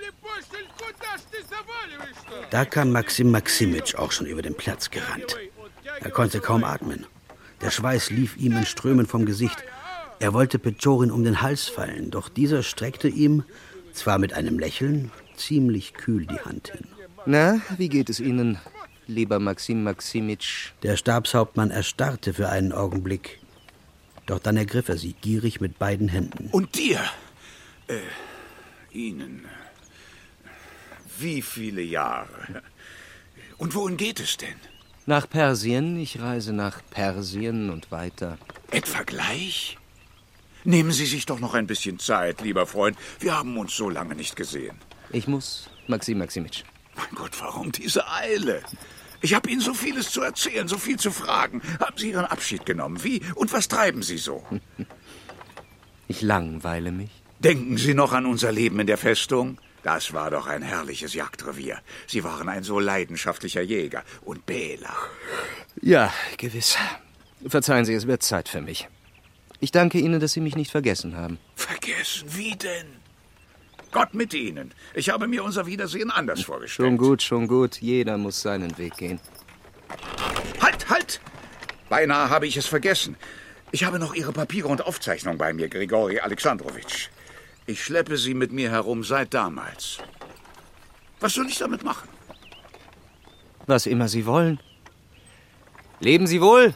Da kam Maxim Maximitsch auch schon über den Platz gerannt. Er konnte kaum atmen. Der Schweiß lief ihm in Strömen vom Gesicht. Er wollte Pechorin um den Hals fallen, doch dieser streckte ihm, zwar mit einem Lächeln, ziemlich kühl die Hand hin. Na, wie geht es Ihnen, lieber Maxim Maximitsch? Der Stabshauptmann erstarrte für einen Augenblick. Doch dann ergriff er sie gierig mit beiden Händen. Und dir? Ihnen? Wie viele Jahre? Und wohin geht es denn? Nach Persien. Ich reise nach Persien und weiter. Etwa gleich? Nehmen Sie sich doch noch ein bisschen Zeit, lieber Freund. Wir haben uns so lange nicht gesehen. Ich muss, Maxim Maximitsch. Mein Gott, warum diese Eile? Ich habe Ihnen so vieles zu erzählen, so viel zu fragen. Haben Sie Ihren Abschied genommen? Wie und was treiben Sie so? Ich langweile mich. Denken Sie noch an unser Leben in der Festung? Das war doch ein herrliches Jagdrevier. Sie waren ein so leidenschaftlicher Jäger. Und Bela. Ja, gewiss. Verzeihen Sie, es wird Zeit für mich. Ich danke Ihnen, dass Sie mich nicht vergessen haben. Vergessen? Wie denn? Gott mit Ihnen. Ich habe mir unser Wiedersehen anders vorgestellt. Schon gut, schon gut. Jeder muss seinen Weg gehen. Halt, halt! Beinahe habe ich es vergessen. Ich habe noch Ihre Papiere und Aufzeichnungen bei mir, Grigori Alexandrowitsch. Ich schleppe sie mit mir herum seit damals. Was soll ich damit machen? Was immer Sie wollen. Leben Sie wohl!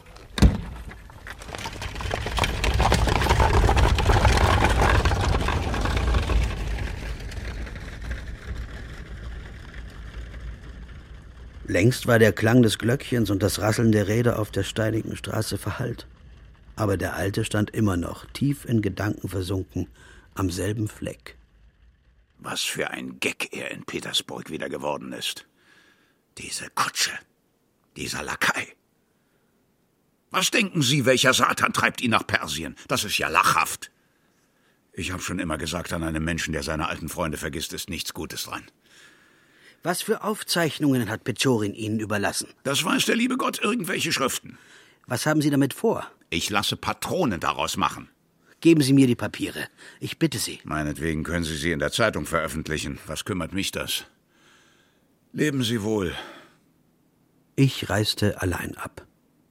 Längst war der Klang des Glöckchens und das Rasseln der Räder auf der steinigen Straße verhallt. Aber der Alte stand immer noch, tief in Gedanken versunken, am selben Fleck. Was für ein Geck er in Petersburg wieder geworden ist. Diese Kutsche, dieser Lakai. Was denken Sie, welcher Satan treibt ihn nach Persien? Das ist ja lachhaft. Ich habe schon immer gesagt, an einem Menschen, der seine alten Freunde vergisst, ist nichts Gutes dran. Was für Aufzeichnungen hat Pechorin Ihnen überlassen? Das weiß der liebe Gott, irgendwelche Schriften. Was haben Sie damit vor? Ich lasse Patronen daraus machen. Geben Sie mir die Papiere. Ich bitte Sie. Meinetwegen können Sie sie in der Zeitung veröffentlichen. Was kümmert mich das? Leben Sie wohl. Ich reiste allein ab.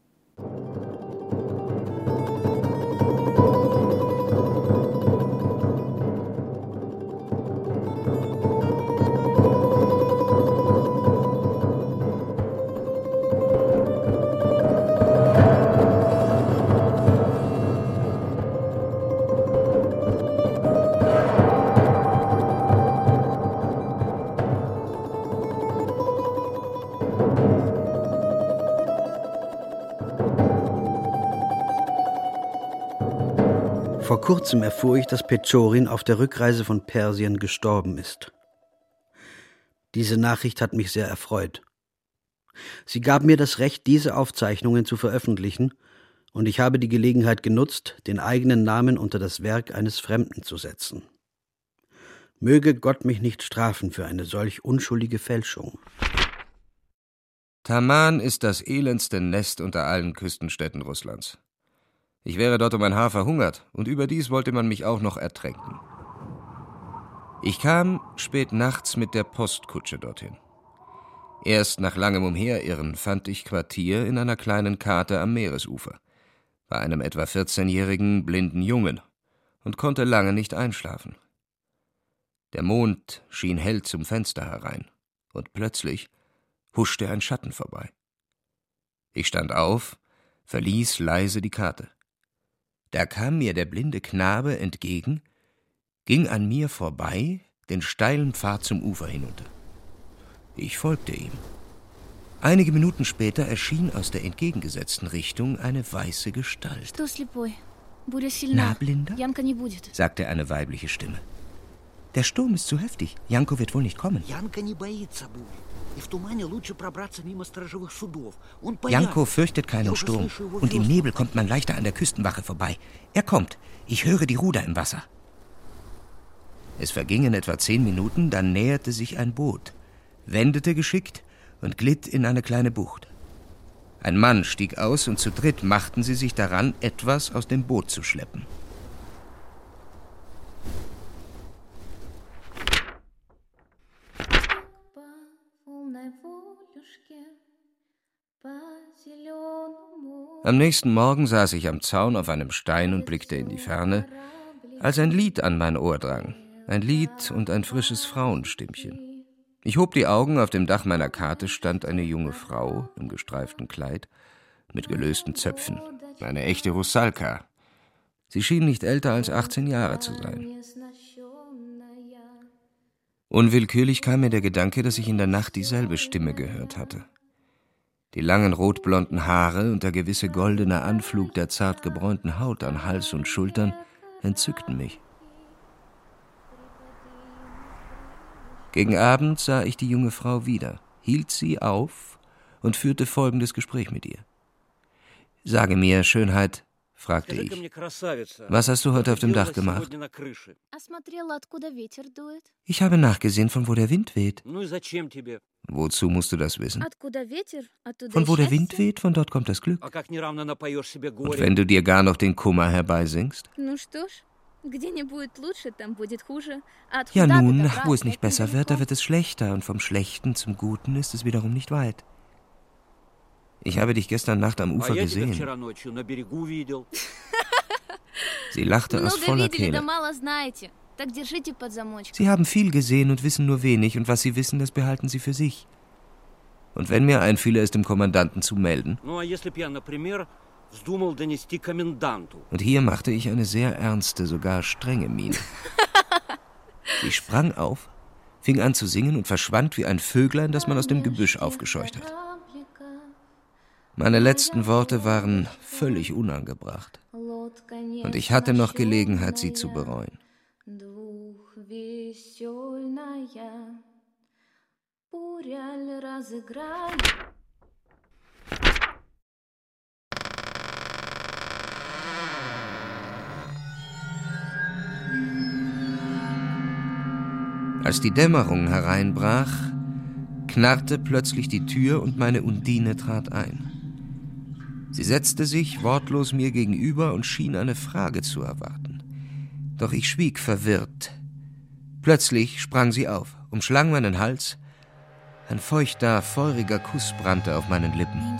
Vor kurzem erfuhr ich, dass Pechorin auf der Rückreise von Persien gestorben ist. Diese Nachricht hat mich sehr erfreut. Sie gab mir das Recht, diese Aufzeichnungen zu veröffentlichen, und ich habe die Gelegenheit genutzt, den eigenen Namen unter das Werk eines Fremden zu setzen. Möge Gott mich nicht strafen für eine solch unschuldige Fälschung. Taman ist das elendste Nest unter allen Küstenstädten Russlands. Ich wäre dort um ein Haar verhungert, und überdies wollte man mich auch noch ertränken. Ich kam spät nachts mit der Postkutsche dorthin. Erst nach langem Umherirren fand ich Quartier in einer kleinen Karte am Meeresufer, bei einem etwa 14-jährigen blinden Jungen, und konnte lange nicht einschlafen. Der Mond schien hell zum Fenster herein, und plötzlich huschte ein Schatten vorbei. Ich stand auf, verließ leise die Karte. Da kam mir der blinde Knabe entgegen, ging an mir vorbei, den steilen Pfad zum Ufer hinunter. Ich folgte ihm. Einige Minuten später erschien aus der entgegengesetzten Richtung eine weiße Gestalt. Na, Blinder? Sagte eine weibliche Stimme. Der Sturm ist zu heftig. Janko wird wohl nicht kommen. Janko fürchtet keinen Sturm. Und im Nebel kommt man leichter an der Küstenwache vorbei. Er kommt. Ich höre die Ruder im Wasser. Es vergingen etwa 10 Minuten, dann näherte sich ein Boot, wendete geschickt und glitt in eine kleine Bucht. Ein Mann stieg aus und zu dritt machten sie sich daran, etwas aus dem Boot zu schleppen. Am nächsten Morgen saß ich am Zaun auf einem Stein und blickte in die Ferne, als ein Lied an mein Ohr drang. Ein Lied und ein frisches Frauenstimmchen. Ich hob die Augen, auf dem Dach meiner Karte stand eine junge Frau im gestreiften Kleid mit gelösten Zöpfen, eine echte Russalka. Sie schien nicht älter als 18 Jahre zu sein. Unwillkürlich kam mir der Gedanke, dass ich in der Nacht dieselbe Stimme gehört hatte. Die langen rotblonden Haare und der gewisse goldene Anflug der zart gebräunten Haut an Hals und Schultern entzückten mich. Gegen Abend sah ich die junge Frau wieder, hielt sie auf und führte folgendes Gespräch mit ihr. »Sage mir, Schönheit«, fragte ich, »was hast du heute auf dem Dach gemacht?« »Ich habe nachgesehen, von wo der Wind weht.« »Wozu musst du das wissen?« »Von wo der Wind weht, von dort kommt das Glück. Und wenn du dir gar noch den Kummer herbeisingst?« »Ja nun, wo es nicht besser wird, da wird es schlechter, und vom Schlechten zum Guten ist es wiederum nicht weit. Ich habe dich gestern Nacht am Ufer gesehen.« Sie lachte aus voller Kehle. »Sie haben viel gesehen und wissen nur wenig, und was Sie wissen, das behalten Sie für sich. Und wenn mir einfiele, es dem Kommandanten zu melden?« Und hier machte ich eine sehr ernste, sogar strenge Miene. Sie sprang auf, fing an zu singen und verschwand wie ein Vöglein, das man aus dem Gebüsch aufgescheucht hat. Meine letzten Worte waren völlig unangebracht. Und ich hatte noch Gelegenheit, sie zu bereuen. Als die Dämmerung hereinbrach, knarrte plötzlich die Tür und meine Undine trat ein. Sie setzte sich wortlos mir gegenüber und schien eine Frage zu erwarten. Doch ich schwieg verwirrt. Plötzlich sprang sie auf, umschlang meinen Hals. Ein feuchter, feuriger Kuss brannte auf meinen Lippen.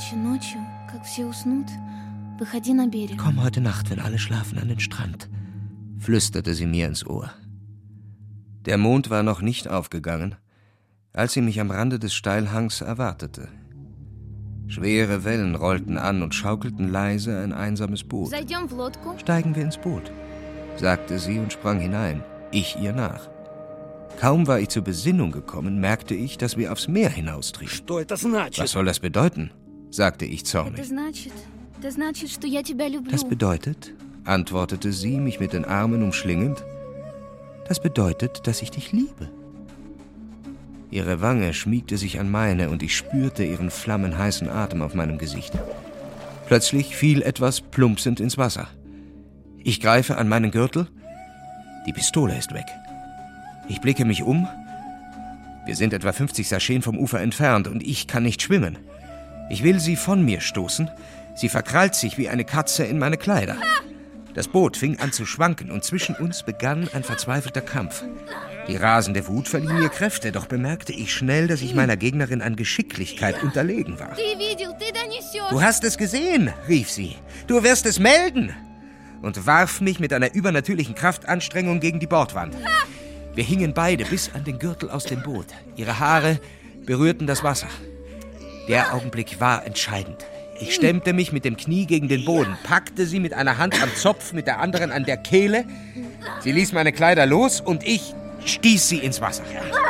»Komm heute Nacht, wenn alle schlafen, an den Strand«, flüsterte sie mir ins Ohr. Der Mond war noch nicht aufgegangen, als sie mich am Rande des Steilhangs erwartete. Schwere Wellen rollten an und schaukelten leise ein einsames Boot. »Steigen wir ins Boot«, sagte sie und sprang hinein, ich ihr nach. Kaum war ich zur Besinnung gekommen, merkte ich, dass wir aufs Meer hinaustrieben. »Was soll das bedeuten?«, sagte ich zornig. »Das bedeutet«, antwortete sie, mich mit den Armen umschlingend, »das bedeutet, dass ich dich liebe.« Ihre Wange schmiegte sich an meine und ich spürte ihren flammenheißen Atem auf meinem Gesicht. Plötzlich fiel etwas plumpsend ins Wasser. Ich greife an meinen Gürtel. Die Pistole ist weg. Ich blicke mich um. Wir sind etwa 50 Sacheten vom Ufer entfernt und ich kann nicht schwimmen. Ich will sie von mir stoßen. Sie verkrallt sich wie eine Katze in meine Kleider. Das Boot fing an zu schwanken und zwischen uns begann ein verzweifelter Kampf. Die rasende Wut verlieh mir Kräfte, doch bemerkte ich schnell, dass ich meiner Gegnerin an Geschicklichkeit unterlegen war. »Du hast es gesehen«, rief sie. »Du wirst es melden!« und warf mich mit einer übernatürlichen Kraftanstrengung gegen die Bordwand. Wir hingen beide bis an den Gürtel aus dem Boot. Ihre Haare berührten das Wasser. Der Augenblick war entscheidend. Ich stemmte mich mit dem Knie gegen den Boden, packte sie mit einer Hand am Zopf, mit der anderen an der Kehle. Sie ließ meine Kleider los und ich stieß sie ins Wasser.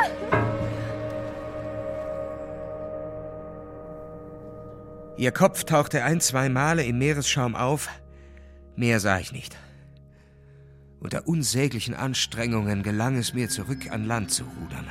Ihr Kopf tauchte 1-2 Male im Meeresschaum auf. Mehr sah ich nicht. Unter unsäglichen Anstrengungen gelang es mir, zurück an Land zu rudern.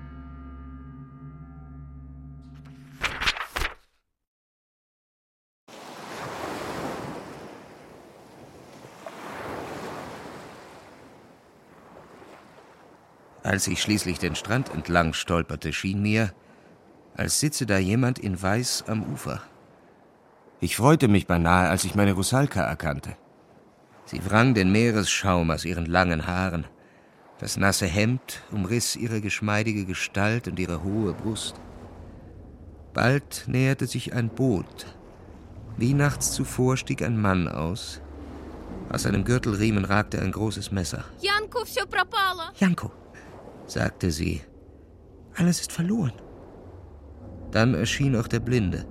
Als ich schließlich den Strand entlang stolperte, schien mir, als sitze da jemand in Weiß am Ufer. Ich freute mich beinahe, als ich meine Rusalka erkannte. Sie wrang den Meeresschaum aus ihren langen Haaren. Das nasse Hemd umriss ihre geschmeidige Gestalt und ihre hohe Brust. Bald näherte sich ein Boot. Wie nachts zuvor stieg ein Mann aus. Aus seinem Gürtelriemen ragte ein großes Messer. »Janko, все пропало!« »Janko«, sagte sie, »alles ist verloren.« Dann erschien auch der Blinde.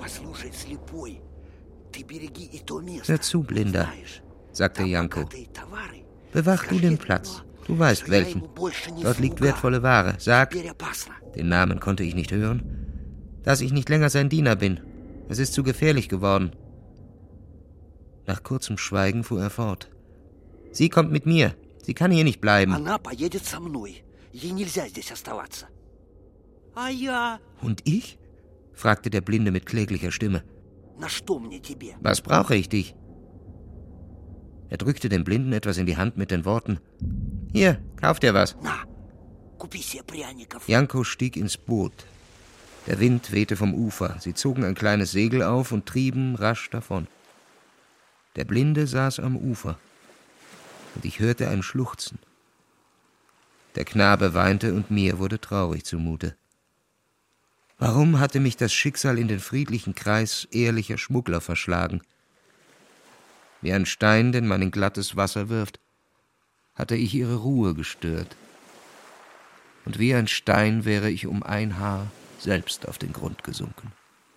»Hör zu, Blinder«, sagte Janko. »Bewach du den Platz. Du weißt welchen. Dort liegt wertvolle Ware. Sag«, den Namen konnte ich nicht hören, »dass ich nicht länger sein Diener bin. Es ist zu gefährlich geworden.« Nach kurzem Schweigen fuhr er fort. »Sie kommt mit mir. Sie kann hier nicht bleiben.« А я? Und ich? Fragte der Blinde mit kläglicher Stimme. На что мне тебе? Was brauche ich dich? Er drückte dem Blinden etwas in die Hand mit den Worten: Hier, kauf dir was. На, купи себе пряников. Janko stieg ins Boot. Der Wind wehte vom Ufer. Sie zogen ein kleines Segel auf und trieben rasch davon. Der Blinde saß am Ufer, und ich hörte ein Schluchzen. Der Knabe weinte, und mir wurde traurig zumute. Warum hatte mich das Schicksal in den friedlichen Kreis ehrlicher Schmuggler verschlagen? Wie ein Stein, den man in glattes Wasser wirft, hatte ich ihre Ruhe gestört. Und wie ein Stein wäre ich um ein Haar selbst auf den Grund gesunken.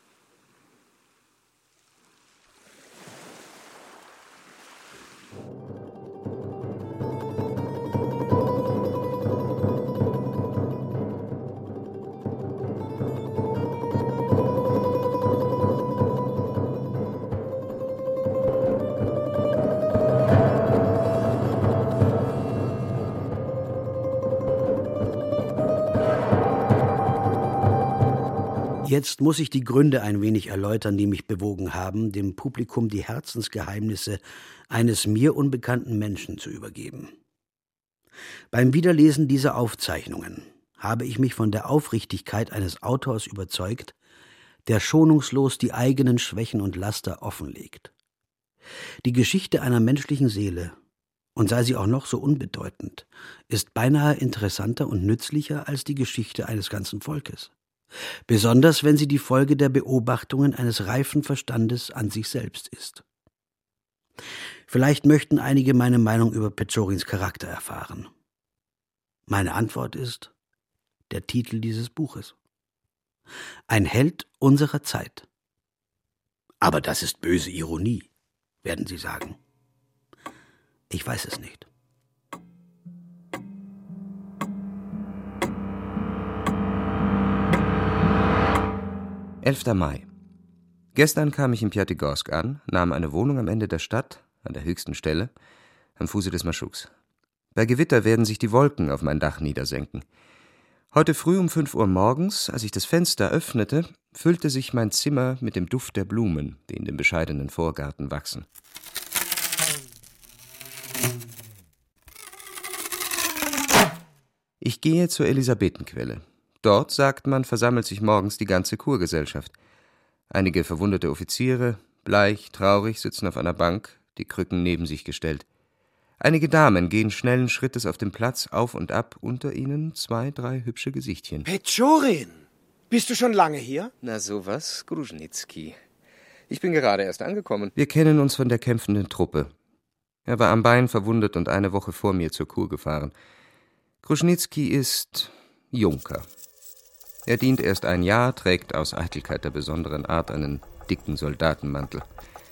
Jetzt muss ich die Gründe ein wenig erläutern, die mich bewogen haben, dem Publikum die Herzensgeheimnisse eines mir unbekannten Menschen zu übergeben. Beim Wiederlesen dieser Aufzeichnungen habe ich mich von der Aufrichtigkeit eines Autors überzeugt, der schonungslos die eigenen Schwächen und Laster offenlegt. Die Geschichte einer menschlichen Seele, und sei sie auch noch so unbedeutend, ist beinahe interessanter und nützlicher als die Geschichte eines ganzen Volkes. Besonders wenn sie die Folge der Beobachtungen eines reifen Verstandes an sich selbst ist. Vielleicht möchten einige meine Meinung über Petschorins Charakter erfahren. Meine Antwort ist der Titel dieses Buches. Ein Held unserer Zeit. Aber das ist böse Ironie, werden Sie sagen. Ich weiß es nicht. Mai. Gestern kam ich in Pjatigorsk an, nahm eine Wohnung am Ende der Stadt, an der höchsten Stelle, am Fuße des Maschuks. Bei Gewitter werden sich die Wolken auf mein Dach niedersenken. Heute früh um 5 Uhr morgens, als ich das Fenster öffnete, füllte sich mein Zimmer mit dem Duft der Blumen, die in dem bescheidenen Vorgarten wachsen. Ich gehe zur Elisabetenquelle. Dort, sagt man, versammelt sich morgens die ganze Kurgesellschaft. Einige verwundete Offiziere, bleich, traurig, sitzen auf einer Bank, die Krücken neben sich gestellt. Einige Damen gehen schnellen Schrittes auf dem Platz auf und ab, unter ihnen 2, 3 hübsche Gesichtchen. Petchorin, bist du schon lange hier? Na sowas, Grushnitski. Ich bin gerade erst angekommen. Wir kennen uns von der kämpfenden Truppe. Er war am Bein verwundet und eine Woche vor mir zur Kur gefahren. Grushnitski ist Junker. Er dient erst ein Jahr, trägt aus Eitelkeit der besonderen Art einen dicken Soldatenmantel.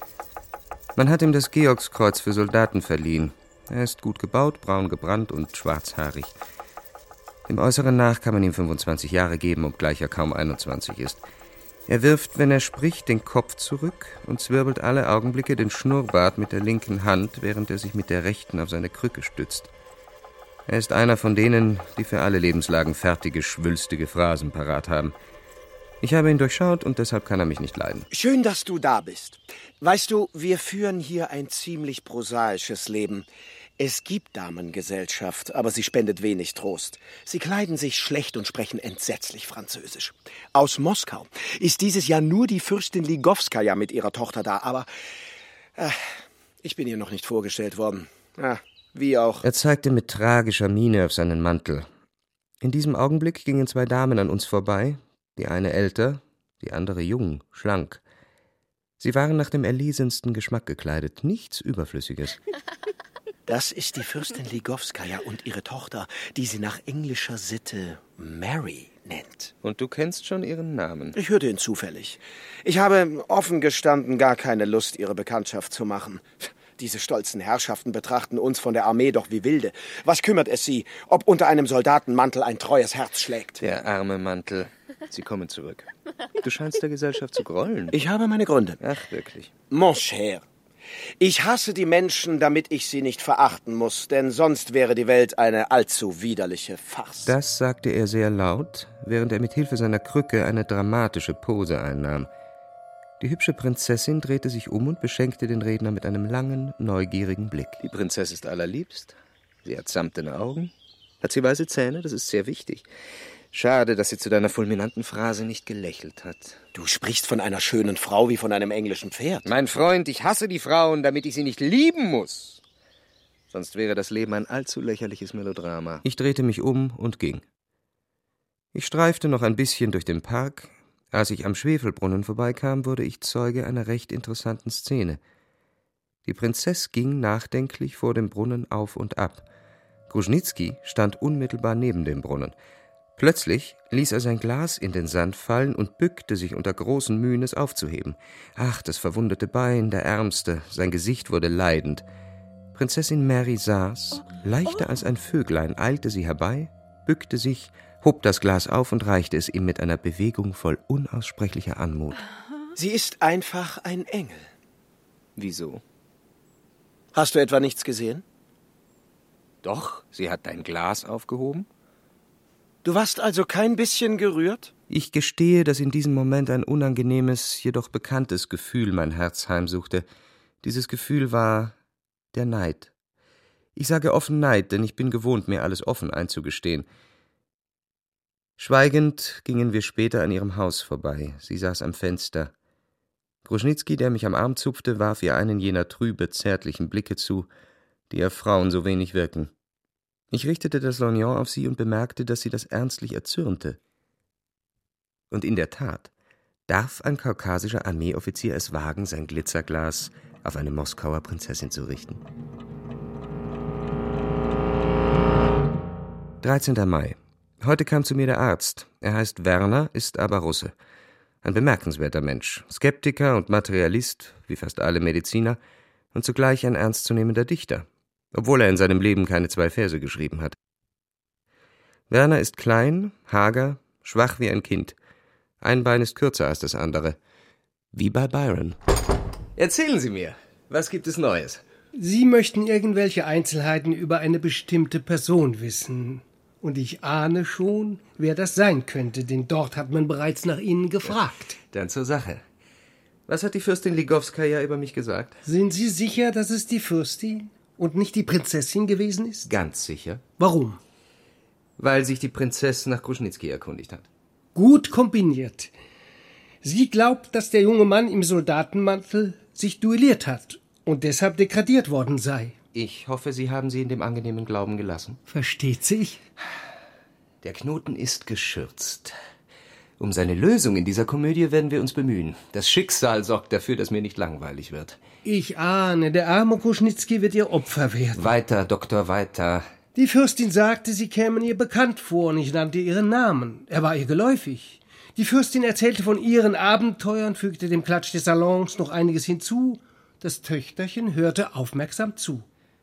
Man hat ihm das Georgskreuz für Soldaten verliehen. Er ist gut gebaut, braun gebrannt und schwarzhaarig. Dem Äußeren nach kann man ihm 25 Jahre geben, obgleich er kaum 21 ist. Er wirft, wenn er spricht, den Kopf zurück und zwirbelt alle Augenblicke den Schnurrbart mit der linken Hand, während er sich mit der rechten auf seine Krücke stützt. Er ist einer von denen, die für alle Lebenslagen fertige, schwülstige Phrasen parat haben. Ich habe ihn durchschaut und deshalb kann er mich nicht leiden. Schön, dass du da bist. Weißt du, wir führen hier ein ziemlich prosaisches Leben. Es gibt Damengesellschaft, aber sie spendet wenig Trost. Sie kleiden sich schlecht und sprechen entsetzlich Französisch. Aus Moskau ist dieses Jahr nur die Fürstin Ligowskaja mit ihrer Tochter da, aber ich bin ihr noch nicht vorgestellt worden. Wie auch. Er zeigte mit tragischer Miene auf seinen Mantel. In diesem Augenblick gingen 2 Damen an uns vorbei, die eine älter, die andere jung, schlank. Sie waren nach dem erlesensten Geschmack gekleidet, nichts Überflüssiges. Das ist die Fürstin Ligowskaja und ihre Tochter, die sie nach englischer Sitte Mary nennt. Und du kennst schon ihren Namen? Ich hörte ihn zufällig. Ich habe offen gestanden gar keine Lust, ihre Bekanntschaft zu machen. Diese stolzen Herrschaften betrachten uns von der Armee doch wie Wilde. Was kümmert es sie, ob unter einem Soldatenmantel ein treues Herz schlägt? Der arme Mantel. Sie kommen zurück. Du scheinst der Gesellschaft zu grollen. Ich habe meine Gründe. Ach, wirklich? Mon cher, Ich hasse die Menschen, damit ich sie nicht verachten muss, denn sonst wäre die Welt eine allzu widerliche Farce. Das sagte er sehr laut, während er mit Hilfe seiner Krücke eine dramatische Pose einnahm. Die hübsche Prinzessin drehte sich um und beschenkte den Redner mit einem langen, neugierigen Blick. Die Prinzessin ist allerliebst. Sie hat samtene Augen. Hat sie weiße Zähne? Das ist sehr wichtig. Schade, dass sie zu deiner fulminanten Phrase nicht gelächelt hat. Du sprichst von einer schönen Frau wie von einem englischen Pferd. Mein Freund, ich hasse die Frauen, damit ich sie nicht lieben muss. Sonst wäre das Leben ein allzu lächerliches Melodrama. Ich drehte mich um und ging. Ich streifte noch ein bisschen durch den Park. Als ich am Schwefelbrunnen vorbeikam, wurde ich Zeuge einer recht interessanten Szene. Die Prinzess ging nachdenklich vor dem Brunnen auf und ab. Grusnicki stand unmittelbar neben dem Brunnen. Plötzlich ließ er sein Glas in den Sand fallen und bückte sich unter großen Mühen, es aufzuheben. Ach, das verwundete Bein, der Ärmste, sein Gesicht wurde leidend. Prinzessin Mary saß, leichter als ein Vöglein, eilte sie herbei, bückte sich, hob das Glas auf und reichte es ihm mit einer Bewegung voll unaussprechlicher Anmut. Sie ist einfach ein Engel. Wieso? Hast du etwa nichts gesehen? Doch, sie hat dein Glas aufgehoben. Du warst also kein bisschen gerührt? Ich gestehe, dass in diesem Moment ein unangenehmes, jedoch bekanntes Gefühl mein Herz heimsuchte. Dieses Gefühl war der Neid. Ich sage offen Neid, denn ich bin gewohnt, mir alles offen einzugestehen. Schweigend gingen wir später an ihrem Haus vorbei. Sie saß am Fenster. Grusnicki, der mich am Arm zupfte, warf ihr einen jener trübe, zärtlichen Blicke zu, die auf Frauen so wenig wirken. Ich richtete das Lorgnon auf sie und bemerkte, dass sie das ernstlich erzürnte. Und in der Tat, darf ein kaukasischer Armeeoffizier es wagen, sein Glitzerglas auf eine Moskauer Prinzessin zu richten? 13. Mai. Heute kam zu mir der Arzt. Er heißt Werner, ist aber Russe. Ein bemerkenswerter Mensch, Skeptiker und Materialist, wie fast alle Mediziner, und zugleich ein ernstzunehmender Dichter, obwohl er in seinem Leben keine 2 Verse geschrieben hat. Werner ist klein, hager, schwach wie ein Kind. Ein Bein ist kürzer als das andere. Wie bei Byron. Erzählen Sie mir, was gibt es Neues? Sie möchten irgendwelche Einzelheiten über eine bestimmte Person wissen. Und ich ahne schon, wer das sein könnte, denn dort hat man bereits nach Ihnen gefragt. Dann zur Sache. Was hat die Fürstin Ligowskaja über mich gesagt? Sind Sie sicher, dass es die Fürstin und nicht die Prinzessin gewesen ist? Ganz sicher. Warum? Weil sich die Prinzessin nach Grusnicki erkundigt hat. Gut kombiniert. Sie glaubt, dass der junge Mann im Soldatenmantel sich duelliert hat und deshalb degradiert worden sei. Ich hoffe, Sie haben sie in dem angenehmen Glauben gelassen. Versteht sich? Der Knoten ist geschürzt. Um seine Lösung in dieser Komödie werden wir uns bemühen. Das Schicksal sorgt dafür, dass mir nicht langweilig wird. Ich ahne, der arme Grusnicki wird ihr Opfer werden. Weiter, Doktor, weiter. Die Fürstin sagte, sie kämen ihr bekannt vor, und ich nannte ihren Namen. Er war ihr geläufig. Die Fürstin erzählte von ihren Abenteuern, fügte dem Klatsch des Salons noch einiges hinzu. Das Töchterchen hörte aufmerksam zu.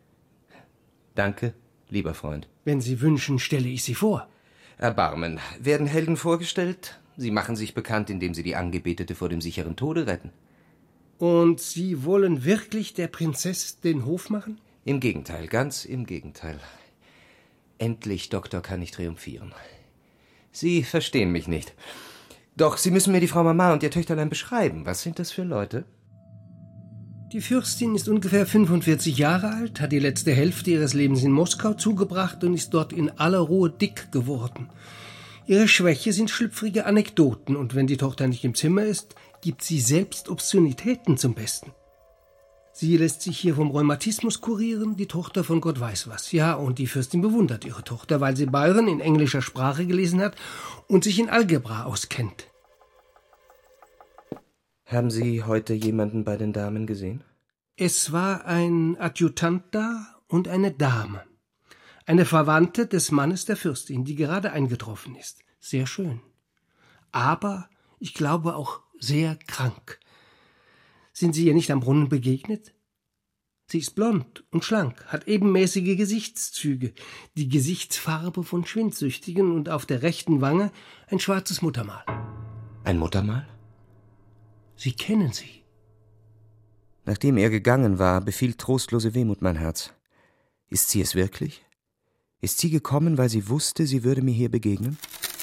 Danke, lieber Freund. Wenn Sie wünschen, stelle ich Sie vor. Erbarmen. Werden Helden vorgestellt? Sie machen sich bekannt, indem sie die Angebetete vor dem sicheren Tode retten. Und Sie wollen wirklich der Prinzess den Hof machen? Im Gegenteil, ganz im Gegenteil. Endlich, Doktor, kann ich triumphieren. Sie verstehen mich nicht. Doch Sie müssen mir die Frau Mama und ihr Töchterlein beschreiben. Was sind das für Leute? Die Fürstin ist ungefähr 45 Jahre alt, hat die letzte Hälfte ihres Lebens in Moskau zugebracht und ist dort in aller Ruhe dick geworden. Ihre Schwäche sind schlüpfrige Anekdoten, und wenn die Tochter nicht im Zimmer ist, gibt sie selbst Obszönitäten zum Besten. Sie lässt sich hier vom Rheumatismus kurieren, die Tochter von Gott weiß was. Ja, und die Fürstin bewundert ihre Tochter, weil sie Byron in englischer Sprache gelesen hat und sich in Algebra auskennt. Haben Sie heute jemanden bei den Damen gesehen? Es war ein Adjutant da und eine Dame. Eine Verwandte des Mannes der Fürstin, die gerade eingetroffen ist. Sehr schön. Aber, ich glaube, auch sehr krank. Sind Sie ihr nicht am Brunnen begegnet? Sie ist blond und schlank, hat ebenmäßige Gesichtszüge, die Gesichtsfarbe von Schwindsüchtigen und auf der rechten Wange ein schwarzes Muttermal. Ein Muttermal? Sie kennen sie. Nachdem er gegangen war, befiel trostlose Wehmut mein Herz. Ist sie es wirklich? Ist sie gekommen, weil sie wusste, sie würde mir hier begegnen?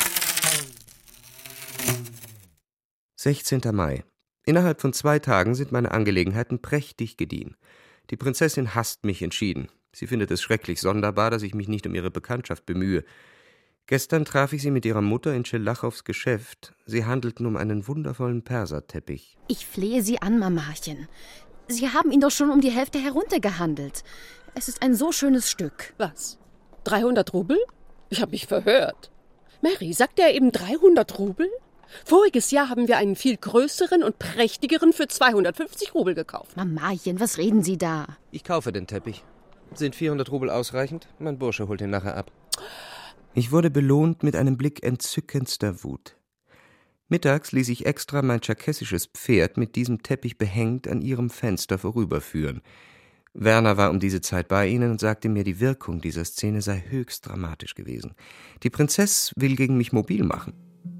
16. Mai. Innerhalb von 2 Tagen sind meine Angelegenheiten prächtig gediehen. Die Prinzessin hasst mich entschieden. Sie findet es schrecklich sonderbar, dass ich mich nicht um ihre Bekanntschaft bemühe. Gestern traf ich sie mit ihrer Mutter in Schelachows Geschäft. Sie handelten um einen wundervollen Perserteppich. Ich flehe Sie an, Mamachen. Sie haben ihn doch schon um die Hälfte heruntergehandelt. Es ist ein so schönes Stück. Was? 300 Rubel? Ich habe mich verhört. Mary, sagte er eben 300 Rubel? Voriges Jahr haben wir einen viel größeren und prächtigeren für 250 Rubel gekauft. Mamachen, was reden Sie da? Ich kaufe den Teppich. Sind 400 Rubel ausreichend? Mein Bursche holt ihn nachher ab. Ich wurde belohnt mit einem Blick entzückendster Wut. Mittags ließ ich extra mein tscherkessisches Pferd mit diesem Teppich behängt an ihrem Fenster vorüberführen. Werner war um diese Zeit bei ihnen und sagte mir, die Wirkung dieser Szene sei höchst dramatisch gewesen. Die Prinzess will gegen mich mobil machen.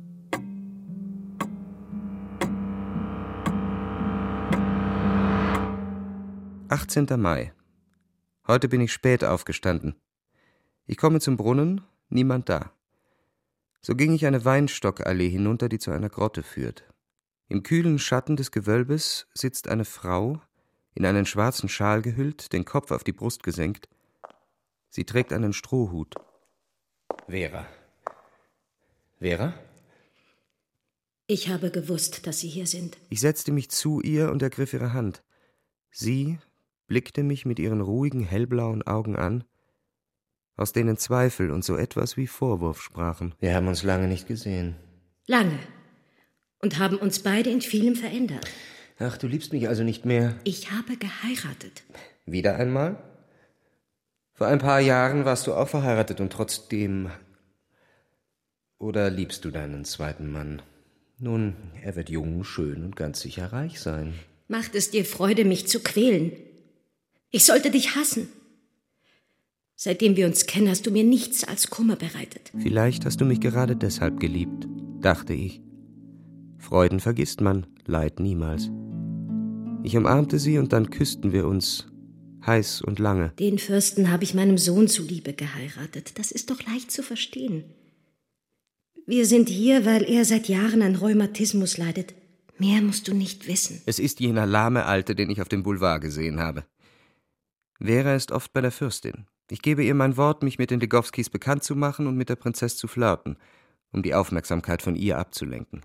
»18. Mai. Heute bin ich spät aufgestanden. Ich komme zum Brunnen, niemand da. So ging ich eine Weinstockallee hinunter, die zu einer Grotte führt. Im kühlen Schatten des Gewölbes sitzt eine Frau, in einen schwarzen Schal gehüllt, den Kopf auf die Brust gesenkt. Sie trägt einen Strohhut. Vera. Vera? Ich habe gewusst, dass Sie hier sind. Ich setzte mich zu ihr und ergriff ihre Hand. Sie blickte mich mit ihren ruhigen, hellblauen Augen an, aus denen Zweifel und so etwas wie Vorwurf sprachen. Wir haben uns lange nicht gesehen. Lange. Und haben uns beide in vielem verändert. Ach, du liebst mich also nicht mehr. Ich habe geheiratet. Wieder einmal? Vor ein paar Jahren warst du auch verheiratet und trotzdem... Oder liebst du deinen zweiten Mann? Nun, er wird jung, schön und ganz sicher reich sein. Macht es dir Freude, mich zu quälen? Ich sollte dich hassen. Seitdem wir uns kennen, hast du mir nichts als Kummer bereitet. Vielleicht hast du mich gerade deshalb geliebt, dachte ich. Freuden vergisst man, Leid niemals. Ich umarmte sie und dann küssten wir uns, heiß und lange. Den Fürsten habe ich meinem Sohn zuliebe geheiratet. Das ist doch leicht zu verstehen. Wir sind hier, weil er seit Jahren an Rheumatismus leidet. Mehr musst du nicht wissen. Es ist jener lahme Alte, den ich auf dem Boulevard gesehen habe. Vera ist oft bei der Fürstin. Ich gebe ihr mein Wort, mich mit den Legowskis bekannt zu machen und mit der Prinzess zu flirten, um die Aufmerksamkeit von ihr abzulenken.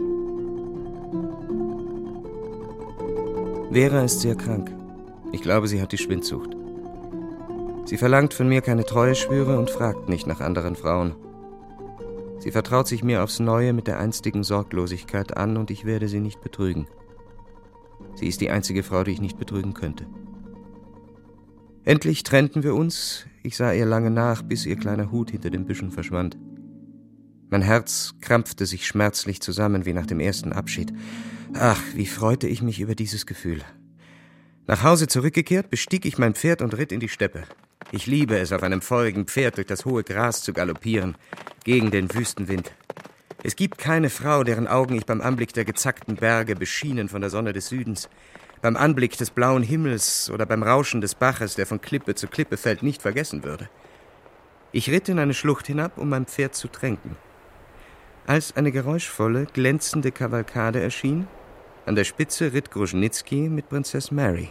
Vera ist sehr krank. Ich glaube, sie hat die Schwindsucht. Sie verlangt von mir keine Treueschwüre und fragt nicht nach anderen Frauen. Sie vertraut sich mir aufs Neue mit der einstigen Sorglosigkeit an und ich werde sie nicht betrügen. Sie ist die einzige Frau, die ich nicht betrügen könnte. Endlich trennten wir uns. Ich sah ihr lange nach, bis ihr kleiner Hut hinter den Büschen verschwand. Mein Herz krampfte sich schmerzlich zusammen wie nach dem ersten Abschied. Ach, wie freute ich mich über dieses Gefühl. Nach Hause zurückgekehrt, bestieg ich mein Pferd und ritt in die Steppe. Ich liebe es, auf einem feurigen Pferd durch das hohe Gras zu galoppieren, gegen den Wüstenwind. Es gibt keine Frau, deren Augen ich beim Anblick der gezackten Berge, beschienen von der Sonne des Südens, beim Anblick des blauen Himmels oder beim Rauschen des Baches, der von Klippe zu Klippe fällt, nicht vergessen würde. Ich ritt in eine Schlucht hinab, um mein Pferd zu tränken. Als eine geräuschvolle, glänzende Kavalkade erschien, an der Spitze ritt Grusnitzky mit Prinzess Mary.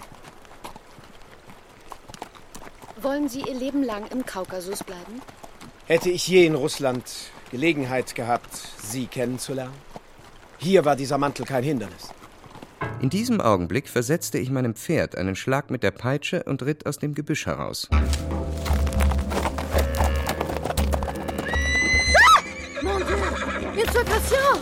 Wollen Sie Ihr Leben lang im Kaukasus bleiben? Hätte ich je in Russland Gelegenheit gehabt, Sie kennenzulernen? Hier war dieser Mantel kein Hindernis. In diesem Augenblick versetzte ich meinem Pferd einen Schlag mit der Peitsche und ritt aus dem Gebüsch heraus. Mon Dieu, jetzt zur Passion!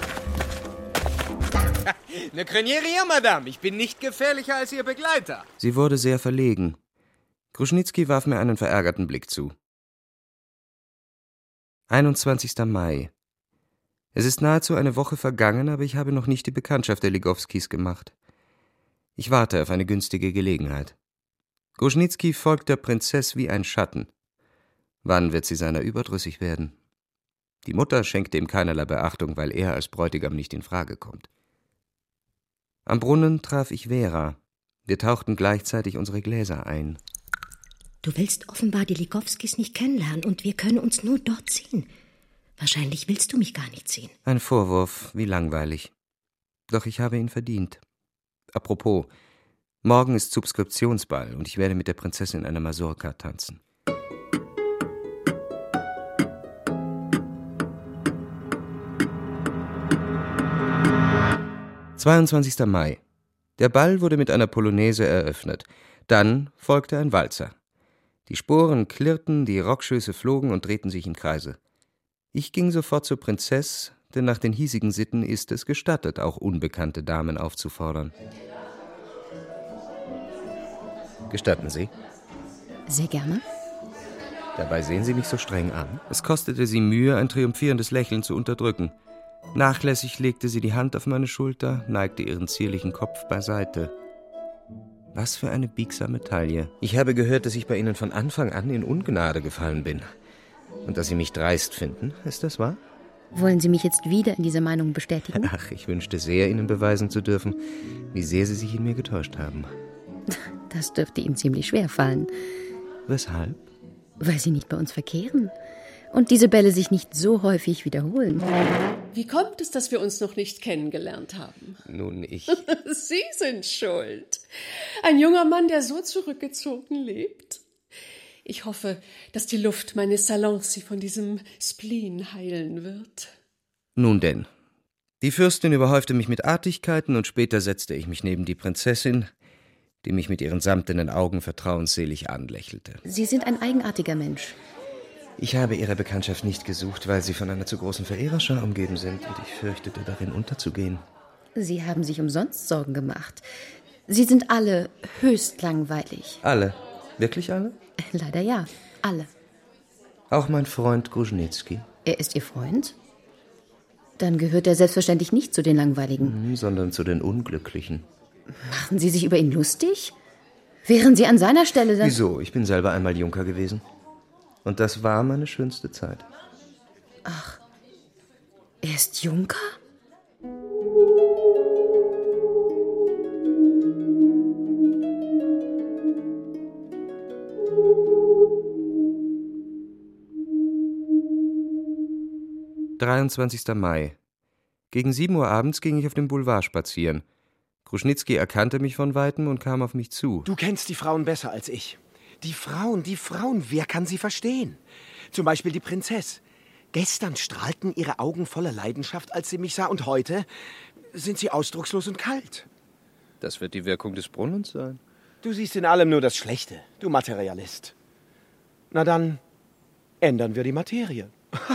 Ne craignez rien, Madame. Ich bin nicht gefährlicher als Ihr Begleiter. Sie wurde sehr verlegen. Grusnitzky warf mir einen verärgerten Blick zu. 21. Mai. Es ist nahezu eine Woche vergangen, aber ich habe noch nicht die Bekanntschaft der Legowskis gemacht. Ich warte auf eine günstige Gelegenheit. Grusnitzky folgt der Prinzess wie ein Schatten. Wann wird sie seiner überdrüssig werden? Die Mutter schenkte ihm keinerlei Beachtung, weil er als Bräutigam nicht in Frage kommt. Am Brunnen traf ich Vera. Wir tauchten gleichzeitig unsere Gläser ein. Du willst offenbar die Likowskis nicht kennenlernen und wir können uns nur dort sehen. Wahrscheinlich willst du mich gar nicht sehen. Ein Vorwurf, wie langweilig. Doch ich habe ihn verdient. Apropos, morgen ist Subskriptionsball und ich werde mit der Prinzessin einer Masurka tanzen. 22. Mai. Der Ball wurde mit einer Polonaise eröffnet. Dann folgte ein Walzer. Die Sporen klirrten, die Rockschöße flogen und drehten sich im Kreise. Ich ging sofort zur Prinzess, denn nach den hiesigen Sitten ist es gestattet, auch unbekannte Damen aufzufordern. Gestatten Sie? Sehr gerne. Dabei sehen Sie mich so streng an. Es kostete sie Mühe, ein triumphierendes Lächeln zu unterdrücken. Nachlässig legte sie die Hand auf meine Schulter, neigte ihren zierlichen Kopf beiseite. Was für eine biegsame Taille. Ich habe gehört, dass ich bei Ihnen von Anfang an in Ungnade gefallen bin. Und dass Sie mich dreist finden. Ist das wahr? Wollen Sie mich jetzt wieder in dieser Meinung bestätigen? Ach, ich wünschte sehr, Ihnen beweisen zu dürfen, wie sehr Sie sich in mir getäuscht haben. Das dürfte Ihnen ziemlich schwer fallen. Weshalb? Weil Sie nicht bei uns verkehren. Und diese Bälle sich nicht so häufig wiederholen. Wie kommt es, dass wir uns noch nicht kennengelernt haben? Nun, ich... Sie sind schuld. Ein junger Mann, der so zurückgezogen lebt. Ich hoffe, dass die Luft meines Salons Sie von diesem Spleen heilen wird. Nun denn. Die Fürstin überhäufte mich mit Artigkeiten und später setzte ich mich neben die Prinzessin, die mich mit ihren samtenen Augen vertrauensselig anlächelte. Sie sind ein eigenartiger Mensch. Ich habe Ihre Bekanntschaft nicht gesucht, weil Sie von einer zu großen Verehrerschar umgeben sind und ich fürchtete, darin unterzugehen. Sie haben sich umsonst Sorgen gemacht. Sie sind alle höchst langweilig. Alle? Wirklich alle? Leider ja, alle. Auch mein Freund Gruschnicki? Er ist Ihr Freund? Dann gehört er selbstverständlich nicht zu den Langweiligen. Sondern zu den Unglücklichen. Machen Sie sich über ihn lustig? Wären Sie an seiner Stelle dann... Wieso? Ich bin selber einmal Junker gewesen. Und das war meine schönste Zeit. Ach, er ist Junker? »23. Mai. Gegen 7 Uhr abends ging ich auf dem Boulevard spazieren. Gruschnicki erkannte mich von Weitem und kam auf mich zu. Du kennst die Frauen besser als ich. Die Frauen, wer kann sie verstehen? Zum Beispiel die Prinzess. Gestern strahlten ihre Augen voller Leidenschaft, als sie mich sah, und heute sind sie ausdruckslos und kalt. Das wird die Wirkung des Brunnens sein. Du siehst in allem nur das Schlechte, du Materialist. Na dann, ändern wir die Materie.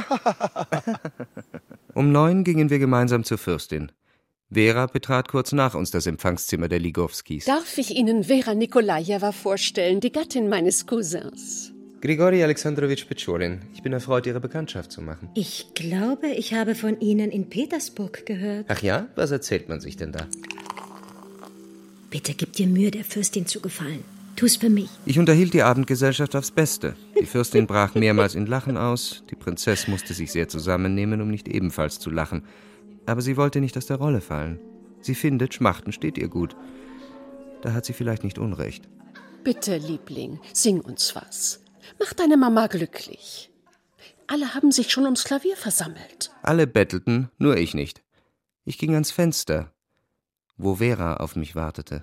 Um 9 gingen wir gemeinsam zur Fürstin. Vera betrat kurz nach uns das Empfangszimmer der Likowskis. Darf ich Ihnen Vera Nikolajewa vorstellen, die Gattin meines Cousins? Grigori Alexandrowitsch Petscholin. Ich bin erfreut, Ihre Bekanntschaft zu machen. Ich glaube, ich habe von Ihnen in Petersburg gehört. Ach ja? Was erzählt man sich denn da? Bitte gib dir Mühe, der Fürstin zu gefallen. Tu's für mich. Ich unterhielt die Abendgesellschaft aufs Beste. Die Fürstin brach mehrmals in Lachen aus. Die Prinzess musste sich sehr zusammennehmen, um nicht ebenfalls zu lachen. Aber sie wollte nicht aus der Rolle fallen. Sie findet, Schmachten steht ihr gut. Da hat sie vielleicht nicht Unrecht. Bitte, Liebling, sing uns was. Mach deine Mama glücklich. Alle haben sich schon ums Klavier versammelt. Alle bettelten, nur ich nicht. Ich ging ans Fenster, wo Vera auf mich wartete.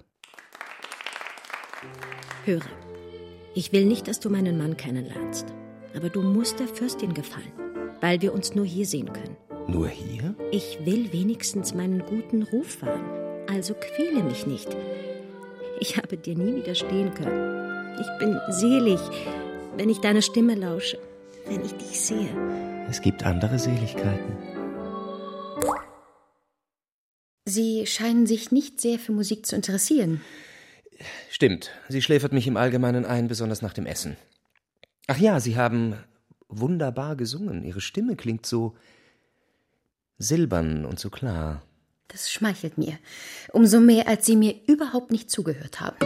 Höre, ich will nicht, dass du meinen Mann kennenlernst. Aber du musst der Fürstin gefallen, weil wir uns nur hier sehen können. Nur hier? Ich will wenigstens meinen guten Ruf wahren. Also quäle mich nicht. Ich habe dir nie widerstehen können. Ich bin selig, wenn ich deiner Stimme lausche, wenn ich dich sehe. Es gibt andere Seligkeiten. Sie scheinen sich nicht sehr für Musik zu interessieren. Stimmt, sie schläfert mich im Allgemeinen ein, besonders nach dem Essen. Ach ja, Sie haben wunderbar gesungen. Ihre Stimme klingt so silbern und so klar. Das schmeichelt mir. Umso mehr, als Sie mir überhaupt nicht zugehört haben.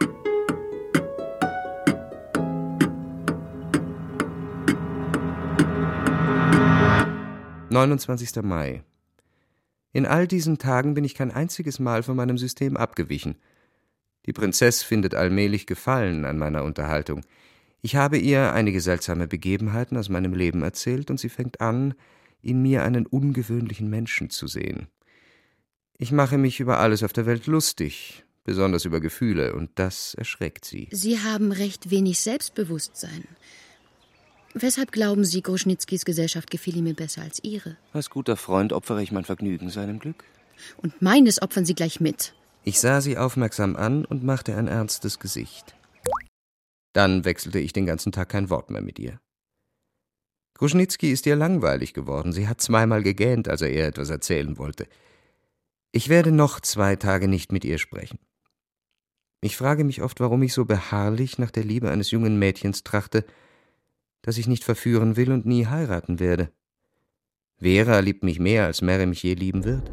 »29. Mai. In all diesen Tagen bin ich kein einziges Mal von meinem System abgewichen. Die Prinzess findet allmählich Gefallen an meiner Unterhaltung. Ich habe ihr einige seltsame Begebenheiten aus meinem Leben erzählt, und sie fängt an, in mir einen ungewöhnlichen Menschen zu sehen. Ich mache mich über alles auf der Welt lustig, besonders über Gefühle, und das erschreckt sie. Sie haben recht wenig Selbstbewusstsein. Weshalb glauben Sie, Gruschnitzkis Gesellschaft gefiele mir besser als Ihre? Als guter Freund opfere ich mein Vergnügen seinem Glück. Und meines opfern Sie gleich mit. Ich sah sie aufmerksam an und machte ein ernstes Gesicht. Dann wechselte ich den ganzen Tag kein Wort mehr mit ihr. Gruschnitzki ist ihr langweilig geworden. Sie hat zweimal gegähnt, als er ihr etwas erzählen wollte. Ich werde noch 2 Tage nicht mit ihr sprechen. Ich frage mich oft, warum ich so beharrlich nach der Liebe eines jungen Mädchens trachte, das ich nicht verführen will und nie heiraten werde. Vera liebt mich mehr, als Mary mich je lieben wird.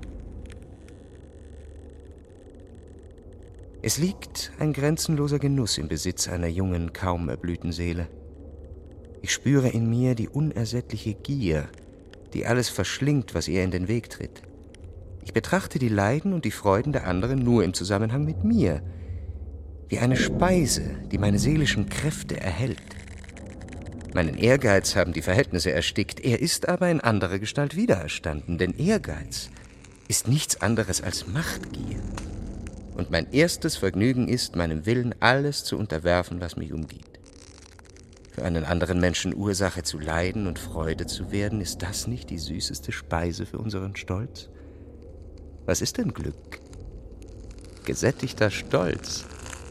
Es liegt ein grenzenloser Genuss im Besitz einer jungen, kaum erblühten Seele. Ich spüre in mir die unersättliche Gier, die alles verschlingt, was ihr in den Weg tritt. Ich betrachte die Leiden und die Freuden der anderen nur im Zusammenhang mit mir, wie eine Speise, die meine seelischen Kräfte erhält. Meinen Ehrgeiz haben die Verhältnisse erstickt, er ist aber in anderer Gestalt wiedererstanden, denn Ehrgeiz ist nichts anderes als Machtgier. Und mein erstes Vergnügen ist, meinem Willen alles zu unterwerfen, was mich umgibt. Für einen anderen Menschen Ursache zu leiden und Freude zu werden, ist das nicht die süßeste Speise für unseren Stolz? Was ist denn Glück? Gesättigter Stolz.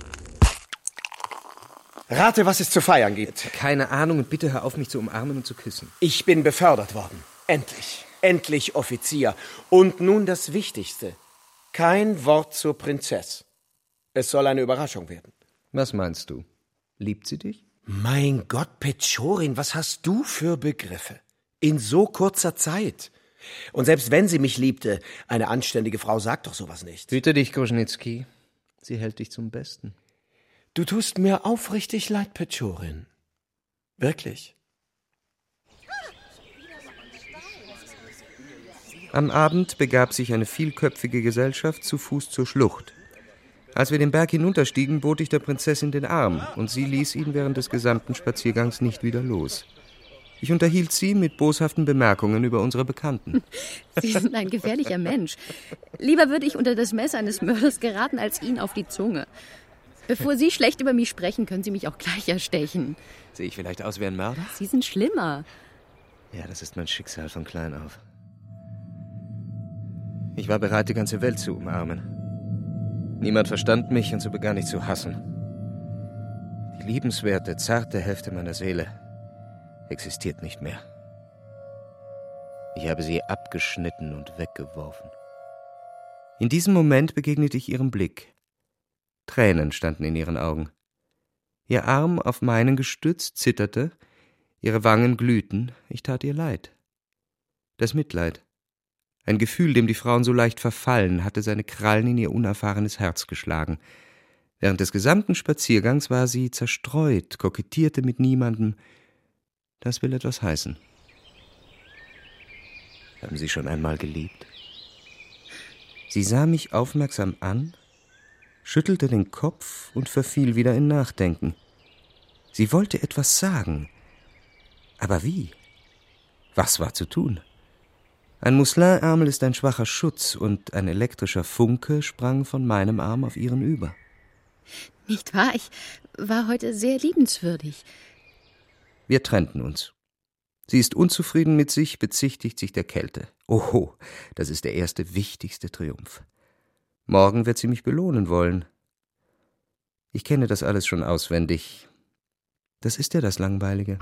Rate, was es zu feiern gibt. Keine Ahnung, und bitte hör auf, mich zu umarmen und zu küssen. Ich bin befördert worden. Endlich. Endlich Offizier. Und nun das Wichtigste. Kein Wort zur Prinzess. Es soll eine Überraschung werden. Was meinst du? Liebt sie dich? Mein Gott, Pechorin, was hast du für Begriffe? In so kurzer Zeit. Und selbst wenn sie mich liebte, eine anständige Frau sagt doch sowas nicht. Hüte dich, Gruschnitzki. Sie hält dich zum Besten. Du tust mir aufrichtig leid, Pechorin. Wirklich. Am Abend begab sich eine vielköpfige Gesellschaft zu Fuß zur Schlucht. Als wir den Berg hinunterstiegen, bot ich der Prinzessin den Arm, und sie ließ ihn während des gesamten Spaziergangs nicht wieder los. Ich unterhielt sie mit boshaften Bemerkungen über unsere Bekannten. Sie sind ein gefährlicher Mensch. Lieber würde ich unter das Messer eines Mörders geraten, als ihn auf die Zunge. Bevor Sie schlecht über mich sprechen, können Sie mich auch gleich erstechen. Sehe ich vielleicht aus wie ein Mörder? Sie sind schlimmer. Ja, das ist mein Schicksal von klein auf. Ich war bereit, die ganze Welt zu umarmen. Niemand verstand mich, und so begann ich zu hassen. Die liebenswerte, zarte Hälfte meiner Seele existiert nicht mehr. Ich habe sie abgeschnitten und weggeworfen. In diesem Moment begegnete ich ihrem Blick. Tränen standen in ihren Augen. Ihr Arm, auf meinen gestützt, zitterte, ihre Wangen glühten, ich tat ihr leid. Das Mitleid, ein Gefühl, dem die Frauen so leicht verfallen, hatte seine Krallen in ihr unerfahrenes Herz geschlagen. Während des gesamten Spaziergangs war sie zerstreut, kokettierte mit niemandem. Das will etwas heißen. Haben Sie schon einmal geliebt? Sie sah mich aufmerksam an, schüttelte den Kopf und verfiel wieder in Nachdenken. Sie wollte etwas sagen. Aber wie? Was war zu tun? Ein Mousselinärmel ist ein schwacher Schutz, und ein elektrischer Funke sprang von meinem Arm auf ihren über. Nicht wahr? Ich war heute sehr liebenswürdig. Wir trennten uns. Sie ist unzufrieden mit sich, bezichtigt sich der Kälte. Oho, das ist der erste, wichtigste Triumph. Morgen wird sie mich belohnen wollen. Ich kenne das alles schon auswendig. Das ist ja das Langweilige.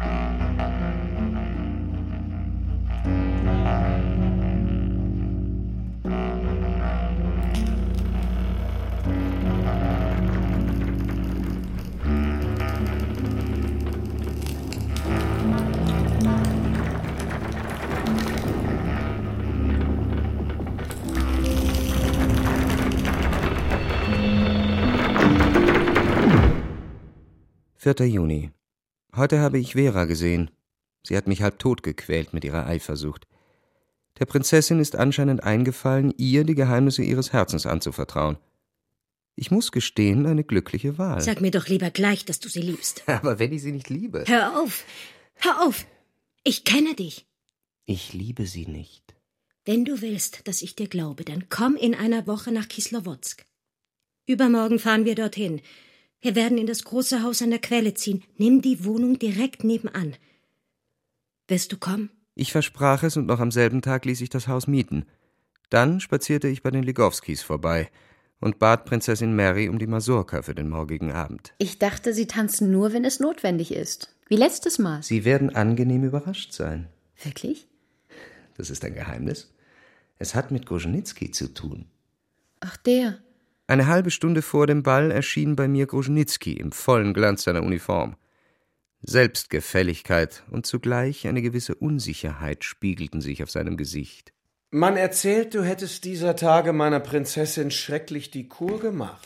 Juni. Heute habe ich Vera gesehen. Sie hat mich halbtot gequält mit ihrer Eifersucht. Der Prinzessin ist anscheinend eingefallen, ihr die Geheimnisse ihres Herzens anzuvertrauen. Ich muss gestehen, eine glückliche Wahl. Sag mir doch lieber gleich, dass du sie liebst. Aber wenn ich sie nicht liebe. Hör auf! Hör auf! Ich kenne dich. Ich liebe sie nicht. Wenn du willst, dass ich dir glaube, dann komm in einer Woche nach Kislowodsk. Übermorgen fahren wir dorthin. Wir werden in das große Haus an der Quelle ziehen. Nimm die Wohnung direkt nebenan. Wirst du kommen? Ich versprach es und noch am selben Tag ließ ich das Haus mieten. Dann spazierte ich bei den Ligowskis vorbei und bat Prinzessin Mary um die Masurka für den morgigen Abend. Ich dachte, Sie tanzen nur, wenn es notwendig ist. Wie letztes Mal. Sie werden angenehm überrascht sein. Wirklich? Das ist ein Geheimnis. Es hat mit Grushenitsky zu tun. Ach, der. Eine halbe Stunde vor dem Ball erschien bei mir Grushenitsky im vollen Glanz seiner Uniform. Selbstgefälligkeit und zugleich eine gewisse Unsicherheit spiegelten sich auf seinem Gesicht. Man erzählt, du hättest dieser Tage meiner Prinzessin schrecklich die Kur gemacht.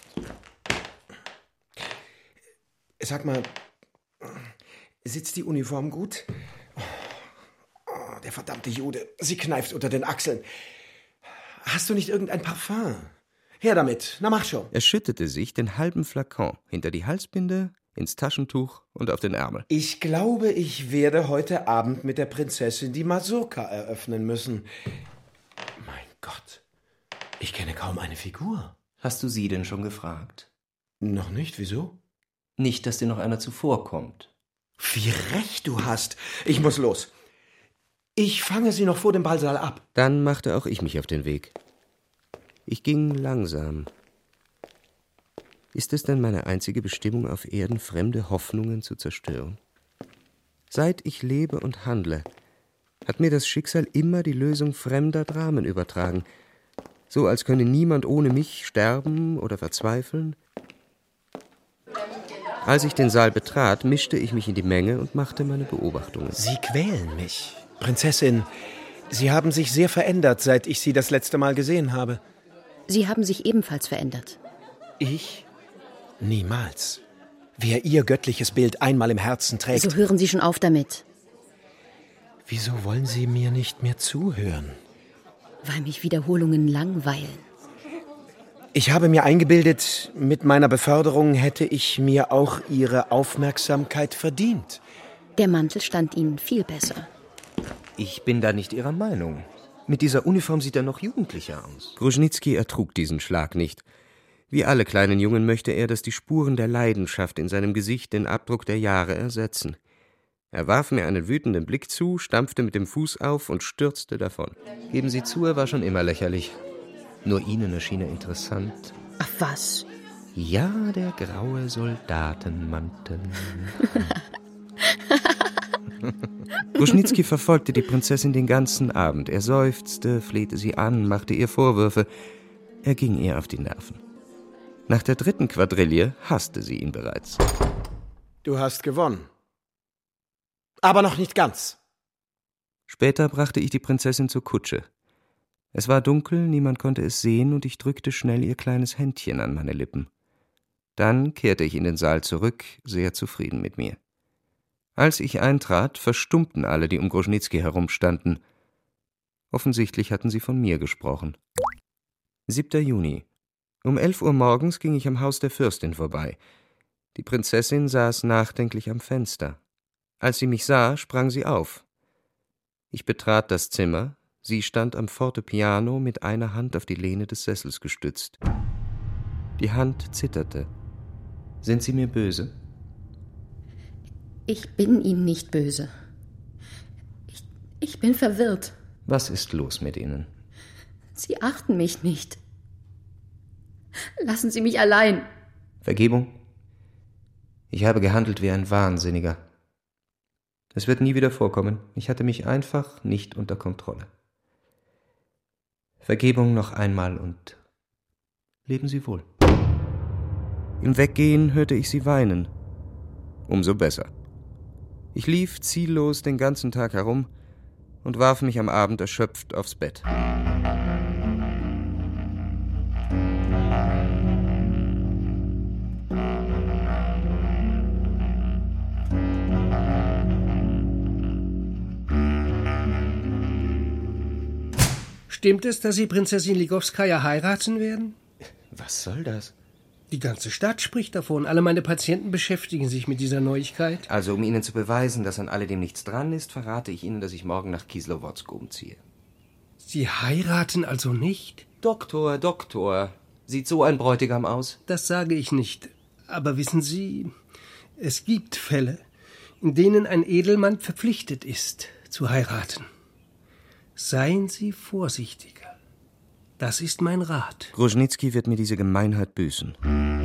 Sag mal, sitzt die Uniform gut? Oh, der verdammte Jude, sie kneift unter den Achseln. Hast du nicht irgendein Parfum? Her damit, na mach schon. Er schüttete sich den halben Flakon hinter die Halsbinde, ins Taschentuch und auf den Ärmel. Ich glaube, ich werde heute Abend mit der Prinzessin die Masurka eröffnen müssen. Mein Gott, ich kenne kaum eine Figur. Hast du sie denn schon gefragt? Noch nicht, wieso? Nicht, dass dir noch einer zuvorkommt. Wie recht du hast. Ich muss los. Ich fange sie noch vor dem Ballsaal ab. Dann machte auch ich mich auf den Weg. Ich ging langsam. Ist es denn meine einzige Bestimmung auf Erden, fremde Hoffnungen zu zerstören? Seit ich lebe und handle, hat mir das Schicksal immer die Lösung fremder Dramen übertragen, so als könne niemand ohne mich sterben oder verzweifeln. Als ich den Saal betrat, mischte ich mich in die Menge und machte meine Beobachtungen. Sie quälen mich. Prinzessin, Sie haben sich sehr verändert, seit ich Sie das letzte Mal gesehen habe. Sie haben sich ebenfalls verändert. Ich? Niemals. Wer Ihr göttliches Bild einmal im Herzen trägt... So hören Sie schon auf damit. Wieso wollen Sie mir nicht mehr zuhören? Weil mich Wiederholungen langweilen. Ich habe mir eingebildet, mit meiner Beförderung hätte ich mir auch Ihre Aufmerksamkeit verdient. Der Mantel stand Ihnen viel besser. Ich bin da nicht Ihrer Meinung. Mit dieser Uniform sieht er noch jugendlicher aus. Grushenitsky ertrug diesen Schlag nicht. Wie alle kleinen Jungen möchte er, dass die Spuren der Leidenschaft in seinem Gesicht den Abdruck der Jahre ersetzen. Er warf mir einen wütenden Blick zu, stampfte mit dem Fuß auf und stürzte davon. Geben Sie zu, er war schon immer lächerlich. Nur Ihnen erschien er interessant. Ach was? Ja, der graue Soldatenmantel. Grushenitsky verfolgte die Prinzessin den ganzen Abend. Er seufzte, flehte sie an, machte ihr Vorwürfe. Er ging ihr auf die Nerven. Nach der 3. Quadrille hasste sie ihn bereits. Du hast gewonnen. Aber noch nicht ganz. Später brachte ich die Prinzessin zur Kutsche. Es war dunkel, niemand konnte es sehen, und ich drückte schnell ihr kleines Händchen an meine Lippen. Dann kehrte ich in den Saal zurück, sehr zufrieden mit mir. Als ich eintrat, verstummten alle, die um Grushenitsky herumstanden. Offensichtlich hatten sie von mir gesprochen. 7. Juni. Um 11 Uhr morgens ging ich am Haus der Fürstin vorbei. Die Prinzessin saß nachdenklich am Fenster. Als sie mich sah, sprang sie auf. Ich betrat das Zimmer. Sie stand am Fortepiano mit einer Hand auf die Lehne des Sessels gestützt. Die Hand zitterte. Sind Sie mir böse? Ich bin Ihnen nicht böse. Ich bin verwirrt. Was ist los mit Ihnen? Sie achten mich nicht. Lassen Sie mich allein. Vergebung? Ich habe gehandelt wie ein Wahnsinniger. Es wird nie wieder vorkommen. Ich hatte mich einfach nicht unter Kontrolle. Vergebung noch einmal und leben Sie wohl. Im Weggehen hörte ich sie weinen. Umso besser. Ich lief ziellos den ganzen Tag herum und warf mich am Abend erschöpft aufs Bett. Stimmt es, dass Sie Prinzessin Ligowskaja heiraten werden? Was soll das? Die ganze Stadt spricht davon. Alle meine Patienten beschäftigen sich mit dieser Neuigkeit. Also, um Ihnen zu beweisen, dass an alledem nichts dran ist, verrate ich Ihnen, dass ich morgen nach Kislowodsk umziehe. Sie heiraten also nicht? Doktor. Sieht so ein Bräutigam aus? Das sage ich nicht. Aber wissen Sie, es gibt Fälle, in denen ein Edelmann verpflichtet ist, zu heiraten. Seien Sie vorsichtiger. Das ist mein Rat. Gruschnizki wird mir diese Gemeinheit büßen.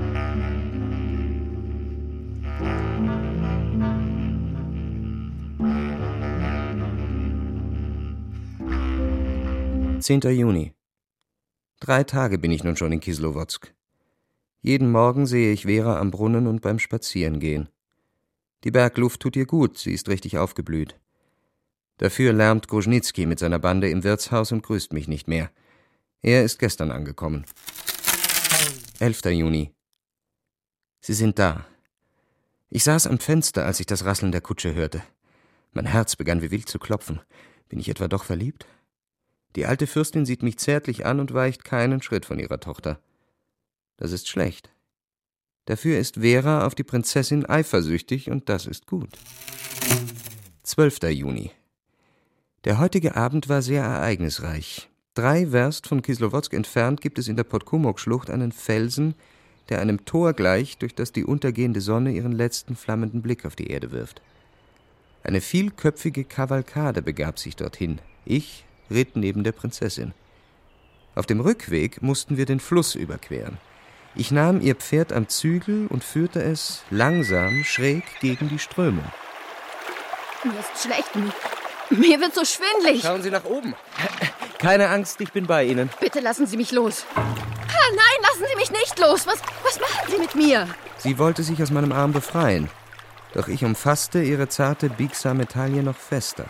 10. Juni. 3 Tage bin ich nun schon in Kislowodsk. Jeden Morgen sehe ich Vera am Brunnen und beim Spazierengehen. Die Bergluft tut ihr gut, sie ist richtig aufgeblüht. Dafür lärmt Gruschnizki mit seiner Bande im Wirtshaus und grüßt mich nicht mehr. Er ist gestern angekommen. 11. Juni. Sie sind da. Ich saß am Fenster, als ich das Rasseln der Kutsche hörte. Mein Herz begann wie wild zu klopfen. Bin ich etwa doch verliebt? Die alte Fürstin sieht mich zärtlich an und weicht keinen Schritt von ihrer Tochter. Das ist schlecht. Dafür ist Vera auf die Prinzessin eifersüchtig und das ist gut. 12. Juni. Der heutige Abend war sehr ereignisreich. 3 Werst von Kislowodsk entfernt gibt es in der Podkumok-Schlucht einen Felsen, der einem Tor gleicht, durch das die untergehende Sonne ihren letzten flammenden Blick auf die Erde wirft. Eine vielköpfige Kavalkade begab sich dorthin. Ich ritt neben der Prinzessin. Auf dem Rückweg mussten wir den Fluss überqueren. Ich nahm ihr Pferd am Zügel und führte es langsam schräg gegen die Strömung. Mir ist schlecht. Mir wird so schwindlig. Schauen Sie nach oben. Keine Angst, ich bin bei Ihnen. Bitte lassen Sie mich los. Nein, lassen Sie mich nicht los. Was machen Sie mit mir? Sie wollte sich aus meinem Arm befreien. Doch ich umfasste ihre zarte, biegsame Taille noch fester.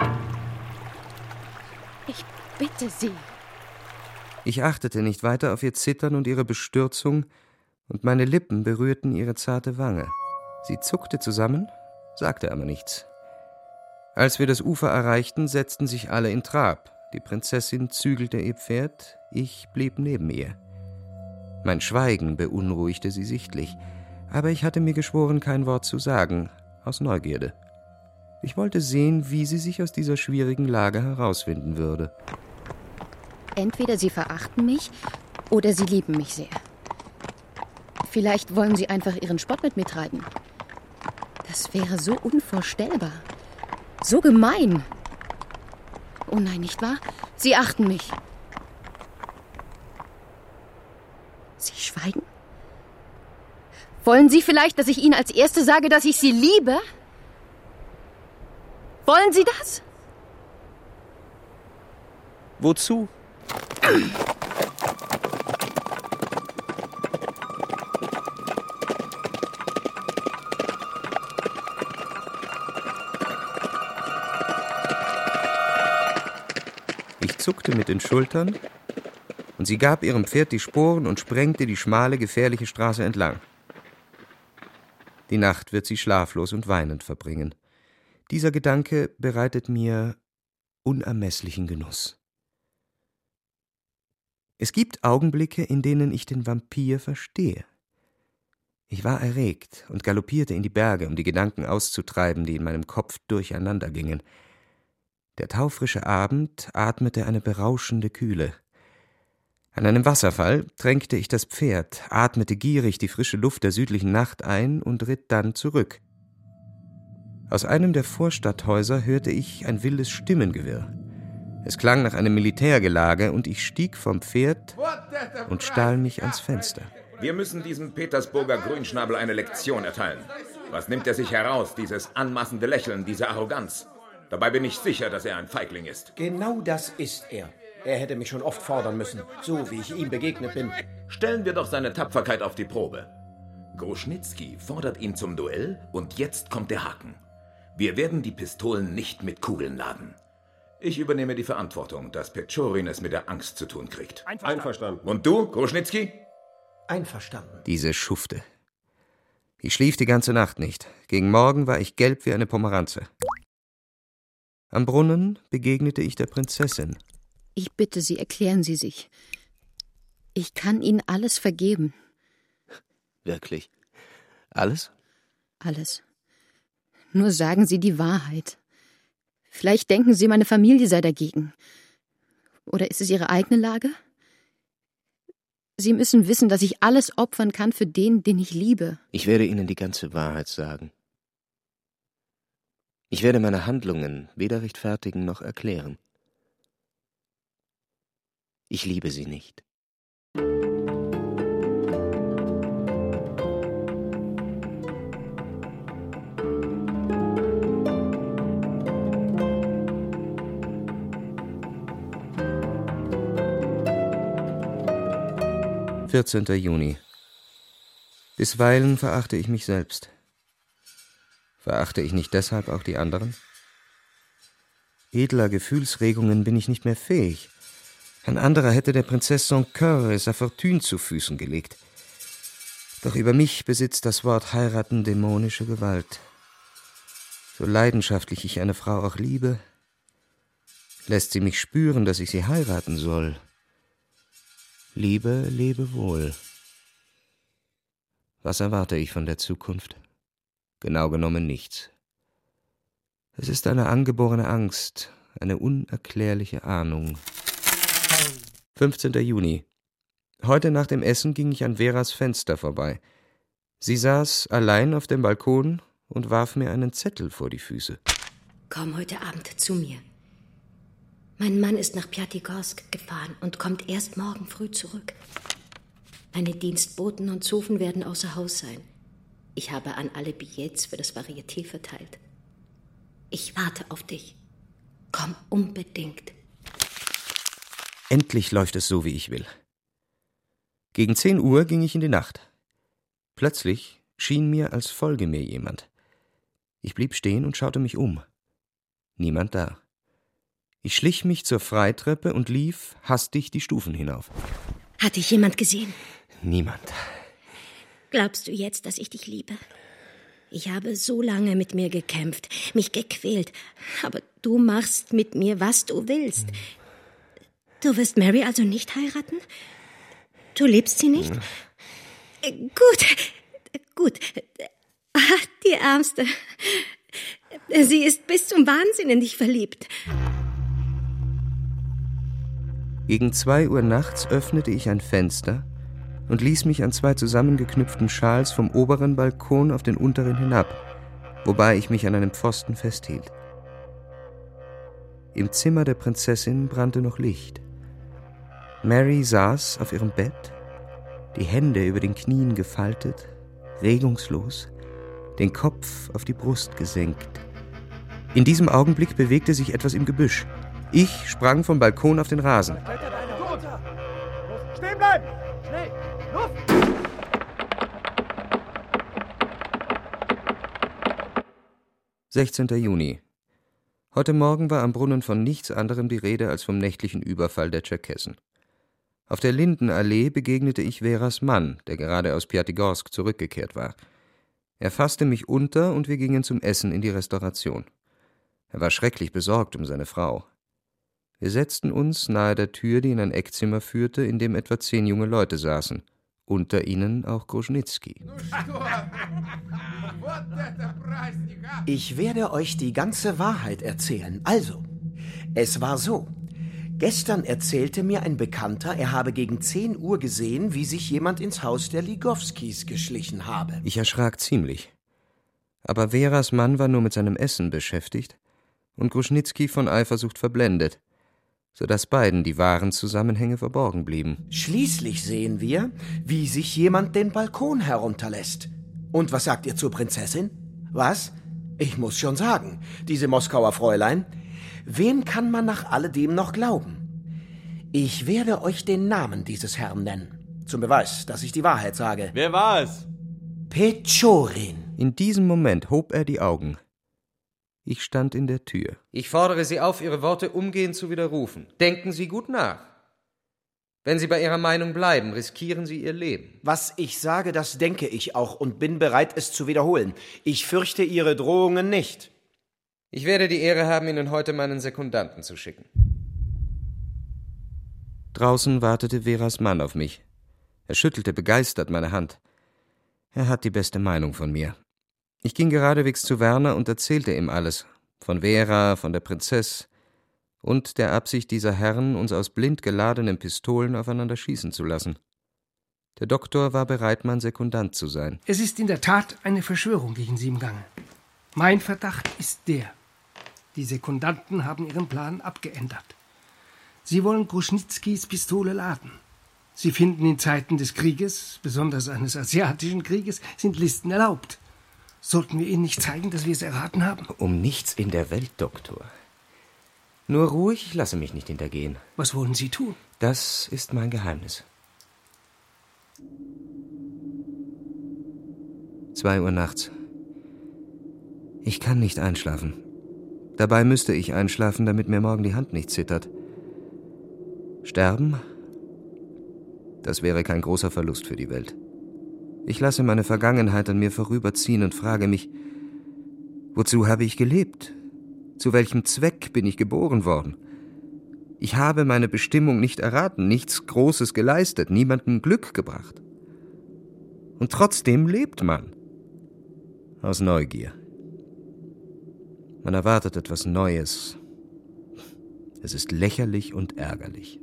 Ich bitte Sie. Ich achtete nicht weiter auf ihr Zittern und ihre Bestürzung, und meine Lippen berührten ihre zarte Wange. Sie zuckte zusammen, sagte aber nichts. Als wir das Ufer erreichten, setzten sich alle in Trab. Die Prinzessin zügelte ihr Pferd, ich blieb neben ihr. Mein Schweigen beunruhigte sie sichtlich, aber ich hatte mir geschworen, kein Wort zu sagen, aus Neugierde. Ich wollte sehen, wie sie sich aus dieser schwierigen Lage herauswinden würde. Entweder Sie verachten mich, oder Sie lieben mich sehr. Vielleicht wollen Sie einfach Ihren Spott mit mir treiben. Das wäre so unvorstellbar. So gemein. Oh nein, nicht wahr? Sie achten mich. Sie schweigen? Wollen Sie vielleicht, dass ich Ihnen als Erste sage, dass ich Sie liebe? Wollen Sie das? Wozu? Ich zuckte mit den Schultern, und sie gab ihrem Pferd die Sporen und sprengte die schmale, gefährliche Straße entlang. Die Nacht wird sie schlaflos und weinend verbringen. Dieser Gedanke bereitet mir unermesslichen Genuss. Es gibt Augenblicke, in denen ich den Vampir verstehe. Ich war erregt und galoppierte in die Berge, um die Gedanken auszutreiben, die in meinem Kopf durcheinander gingen. Der taufrische Abend atmete eine berauschende Kühle. An einem Wasserfall tränkte ich das Pferd, atmete gierig die frische Luft der südlichen Nacht ein und ritt dann zurück. Aus einem der Vorstadthäuser hörte ich ein wildes Stimmengewirr. Es klang nach einem Militärgelage und ich stieg vom Pferd und stahl mich ans Fenster. Wir müssen diesem Petersburger Grünschnabel eine Lektion erteilen. Was nimmt er sich heraus, dieses anmaßende Lächeln, diese Arroganz? Dabei bin ich sicher, dass er ein Feigling ist. Genau das ist er. Er hätte mich schon oft fordern müssen, so wie ich ihm begegnet bin. Stellen wir doch seine Tapferkeit auf die Probe. Gruschnizki fordert ihn zum Duell und jetzt kommt der Haken. Wir werden die Pistolen nicht mit Kugeln laden. Ich übernehme die Verantwortung, dass Pechorin es mit der Angst zu tun kriegt. Einverstanden. Und du, Gruschnizki? Einverstanden. Diese Schufte. Ich schlief die ganze Nacht nicht. Gegen Morgen war ich gelb wie eine Pomeranze. Am Brunnen begegnete ich der Prinzessin. Ich bitte Sie, erklären Sie sich. Ich kann Ihnen alles vergeben. Wirklich? Alles? Alles. Nur sagen Sie die Wahrheit. Vielleicht denken Sie, meine Familie sei dagegen. Oder ist es Ihre eigene Lage? Sie müssen wissen, dass ich alles opfern kann für den, den ich liebe. Ich werde Ihnen die ganze Wahrheit sagen. Ich werde meine Handlungen weder rechtfertigen noch erklären. Ich liebe Sie nicht. »14. Juni. Bisweilen verachte ich mich selbst. Verachte ich nicht deshalb auch die anderen? Edler Gefühlsregungen bin ich nicht mehr fähig. Ein anderer hätte der Prinzesse son cœur et sa fortune zu Füßen gelegt. Doch über mich besitzt das Wort heiraten dämonische Gewalt. So leidenschaftlich ich eine Frau auch liebe, lässt sie mich spüren, dass ich sie heiraten soll. Liebe, lebe wohl. Was erwarte ich von der Zukunft? Genau genommen nichts. Es ist eine angeborene Angst, eine unerklärliche Ahnung. 15. Juni. Heute nach dem Essen ging ich an Veras Fenster vorbei. Sie saß allein auf dem Balkon und warf mir einen Zettel vor die Füße. Komm heute Abend zu mir. Mein Mann ist nach Pjatigorsk gefahren und kommt erst morgen früh zurück. Meine Dienstboten und Zofen werden außer Haus sein. Ich habe an alle Billets für das Varieté verteilt. Ich warte auf dich. Komm unbedingt. Endlich läuft es so, wie ich will. Gegen 10 Uhr ging ich in die Nacht. Plötzlich schien mir, als folge mir jemand. Ich blieb stehen und schaute mich um. Niemand da. Ich schlich mich zur Freitreppe und lief hastig die Stufen hinauf. Hat dich jemand gesehen? Niemand. Glaubst du jetzt, dass ich dich liebe? Ich habe so lange mit mir gekämpft, mich gequält. Aber du machst mit mir, was du willst. Du wirst Mary also nicht heiraten? Du liebst sie nicht? Gut. Ach, die Ärmste. Sie ist bis zum Wahnsinn in dich verliebt. Gegen 2 Uhr nachts öffnete ich ein Fenster und ließ mich an 2 zusammengeknüpften Schals vom oberen Balkon auf den unteren hinab, wobei ich mich an einem Pfosten festhielt. Im Zimmer der Prinzessin brannte noch Licht. Mary saß auf ihrem Bett, die Hände über den Knien gefaltet, regungslos, den Kopf auf die Brust gesenkt. In diesem Augenblick bewegte sich etwas im Gebüsch. Ich sprang vom Balkon auf den Rasen. Stehen bleiben! Schnell! Luft! 16. Juni. Heute Morgen war am Brunnen von nichts anderem die Rede als vom nächtlichen Überfall der Tscherkessen. Auf der Lindenallee begegnete ich Veras Mann, der gerade aus Pjatigorsk zurückgekehrt war. Er fasste mich unter und wir gingen zum Essen in die Restauration. Er war schrecklich besorgt um seine Frau. Wir setzten uns nahe der Tür, die in ein Eckzimmer führte, in dem etwa 10 junge Leute saßen. Unter ihnen auch Gruschnizki. Ich werde euch die ganze Wahrheit erzählen. Also, es war so. Gestern erzählte mir ein Bekannter, er habe gegen 10 Uhr gesehen, wie sich jemand ins Haus der Ligowskis geschlichen habe. Ich erschrak ziemlich. Aber Veras Mann war nur mit seinem Essen beschäftigt und Gruschnizki von Eifersucht verblendet, sodass beiden die wahren Zusammenhänge verborgen blieben. Schließlich sehen wir, wie sich jemand den Balkon herunterlässt. Und was sagt ihr zur Prinzessin? Was? Ich muss schon sagen, diese Moskauer Fräulein, wem kann man nach alledem noch glauben? Ich werde euch den Namen dieses Herrn nennen, zum Beweis, dass ich die Wahrheit sage. Wer war es? Pechorin. In diesem Moment hob er die Augen. Ich stand in der Tür. Ich fordere Sie auf, Ihre Worte umgehend zu widerrufen. Denken Sie gut nach. Wenn Sie bei Ihrer Meinung bleiben, riskieren Sie Ihr Leben. Was ich sage, das denke ich auch und bin bereit, es zu wiederholen. Ich fürchte Ihre Drohungen nicht. Ich werde die Ehre haben, Ihnen heute meinen Sekundanten zu schicken. Draußen wartete Veras Mann auf mich. Er schüttelte begeistert meine Hand. Er hat die beste Meinung von mir. Ich ging geradewegs zu Werner und erzählte ihm alles. Von Vera, von der Prinzess und der Absicht dieser Herren, uns aus blind geladenen Pistolen aufeinander schießen zu lassen. Der Doktor war bereit, mein Sekundant zu sein. Es ist in der Tat eine Verschwörung gegen Sie im Gange. Mein Verdacht ist der: Die Sekundanten haben ihren Plan abgeändert. Sie wollen Gruschnitzkis Pistole laden. Sie finden, in Zeiten des Krieges, besonders eines asiatischen Krieges, sind Listen erlaubt. Sollten wir Ihnen nicht zeigen, dass wir es erraten haben? Um nichts in der Welt, Doktor. Nur ruhig, ich lasse mich nicht hintergehen. Was wollen Sie tun? Das ist mein Geheimnis. 2 Uhr nachts. Ich kann nicht einschlafen. Dabei müsste ich einschlafen, damit mir morgen die Hand nicht zittert. Sterben? Das wäre kein großer Verlust für die Welt. Ich lasse meine Vergangenheit an mir vorüberziehen und frage mich, wozu habe ich gelebt? Zu welchem Zweck bin ich geboren worden? Ich habe meine Bestimmung nicht erraten, nichts Großes geleistet, niemandem Glück gebracht. Und trotzdem lebt man. Aus Neugier. Man erwartet etwas Neues. Es ist lächerlich und ärgerlich.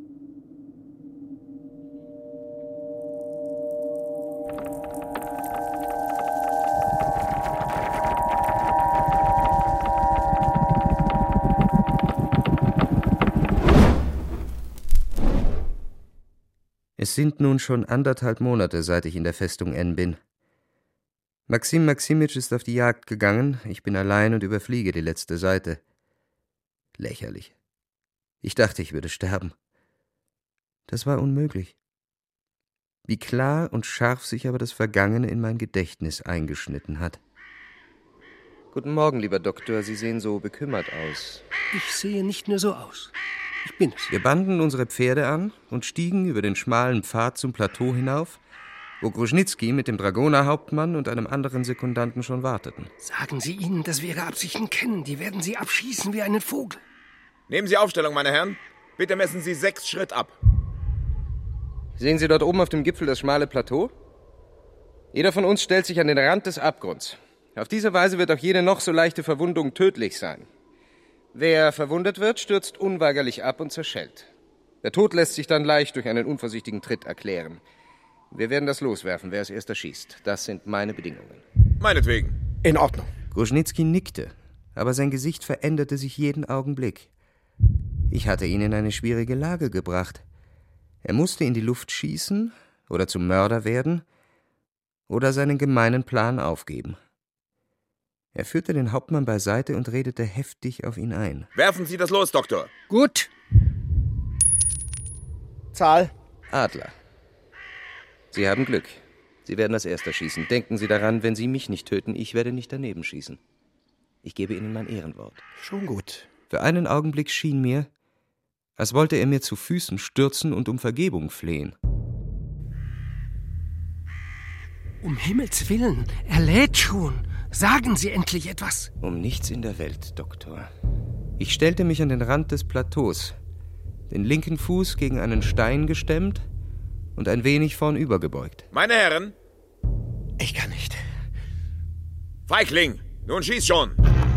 Es sind nun schon 1,5 Monate, seit ich in der Festung N bin. Maxim Maximitsch ist auf die Jagd gegangen, ich bin allein und überfliege die letzte Seite. Lächerlich. Ich dachte, ich würde sterben. Das war unmöglich. Wie klar und scharf sich aber das Vergangene in mein Gedächtnis eingeschnitten hat. Guten Morgen, lieber Doktor, Sie sehen so bekümmert aus. Ich sehe nicht nur so aus. Ich bin es. Wir banden unsere Pferde an und stiegen über den schmalen Pfad zum Plateau hinauf, wo Gruschnitzki mit dem Dragonerhauptmann und einem anderen Sekundanten schon warteten. Sagen Sie ihnen, dass wir Ihre Absichten kennen. Die werden Sie abschießen wie einen Vogel. Nehmen Sie Aufstellung, meine Herren. Bitte messen Sie 6 Schritt ab. Sehen Sie dort oben auf dem Gipfel das schmale Plateau? Jeder von uns stellt sich an den Rand des Abgrunds. Auf diese Weise wird auch jede noch so leichte Verwundung tödlich sein. Wer verwundet wird, stürzt unweigerlich ab und zerschellt. Der Tod lässt sich dann leicht durch einen unvorsichtigen Tritt erklären. Wir werden das loswerfen, wer als erster schießt. Das sind meine Bedingungen. Meinetwegen. In Ordnung. Gruschnitzki nickte, aber sein Gesicht veränderte sich jeden Augenblick. Ich hatte ihn in eine schwierige Lage gebracht. Er musste in die Luft schießen oder zum Mörder werden oder seinen gemeinen Plan aufgeben. Er führte den Hauptmann beiseite und redete heftig auf ihn ein. Werfen Sie das los, Doktor. Gut. Zahl? Adler. Sie haben Glück. Sie werden als erster schießen. Denken Sie daran, wenn Sie mich nicht töten, ich werde nicht daneben schießen. Ich gebe Ihnen mein Ehrenwort. Schon gut. Für einen Augenblick schien mir, als wollte er mir zu Füßen stürzen und um Vergebung flehen. Um Himmels Willen, er lädt schon. Sagen Sie endlich etwas. Um nichts in der Welt, Doktor. Ich stellte mich an den Rand des Plateaus, den linken Fuß gegen einen Stein gestemmt und ein wenig vornübergebeugt. Meine Herren! Ich kann nicht. Feigling, nun schieß schon!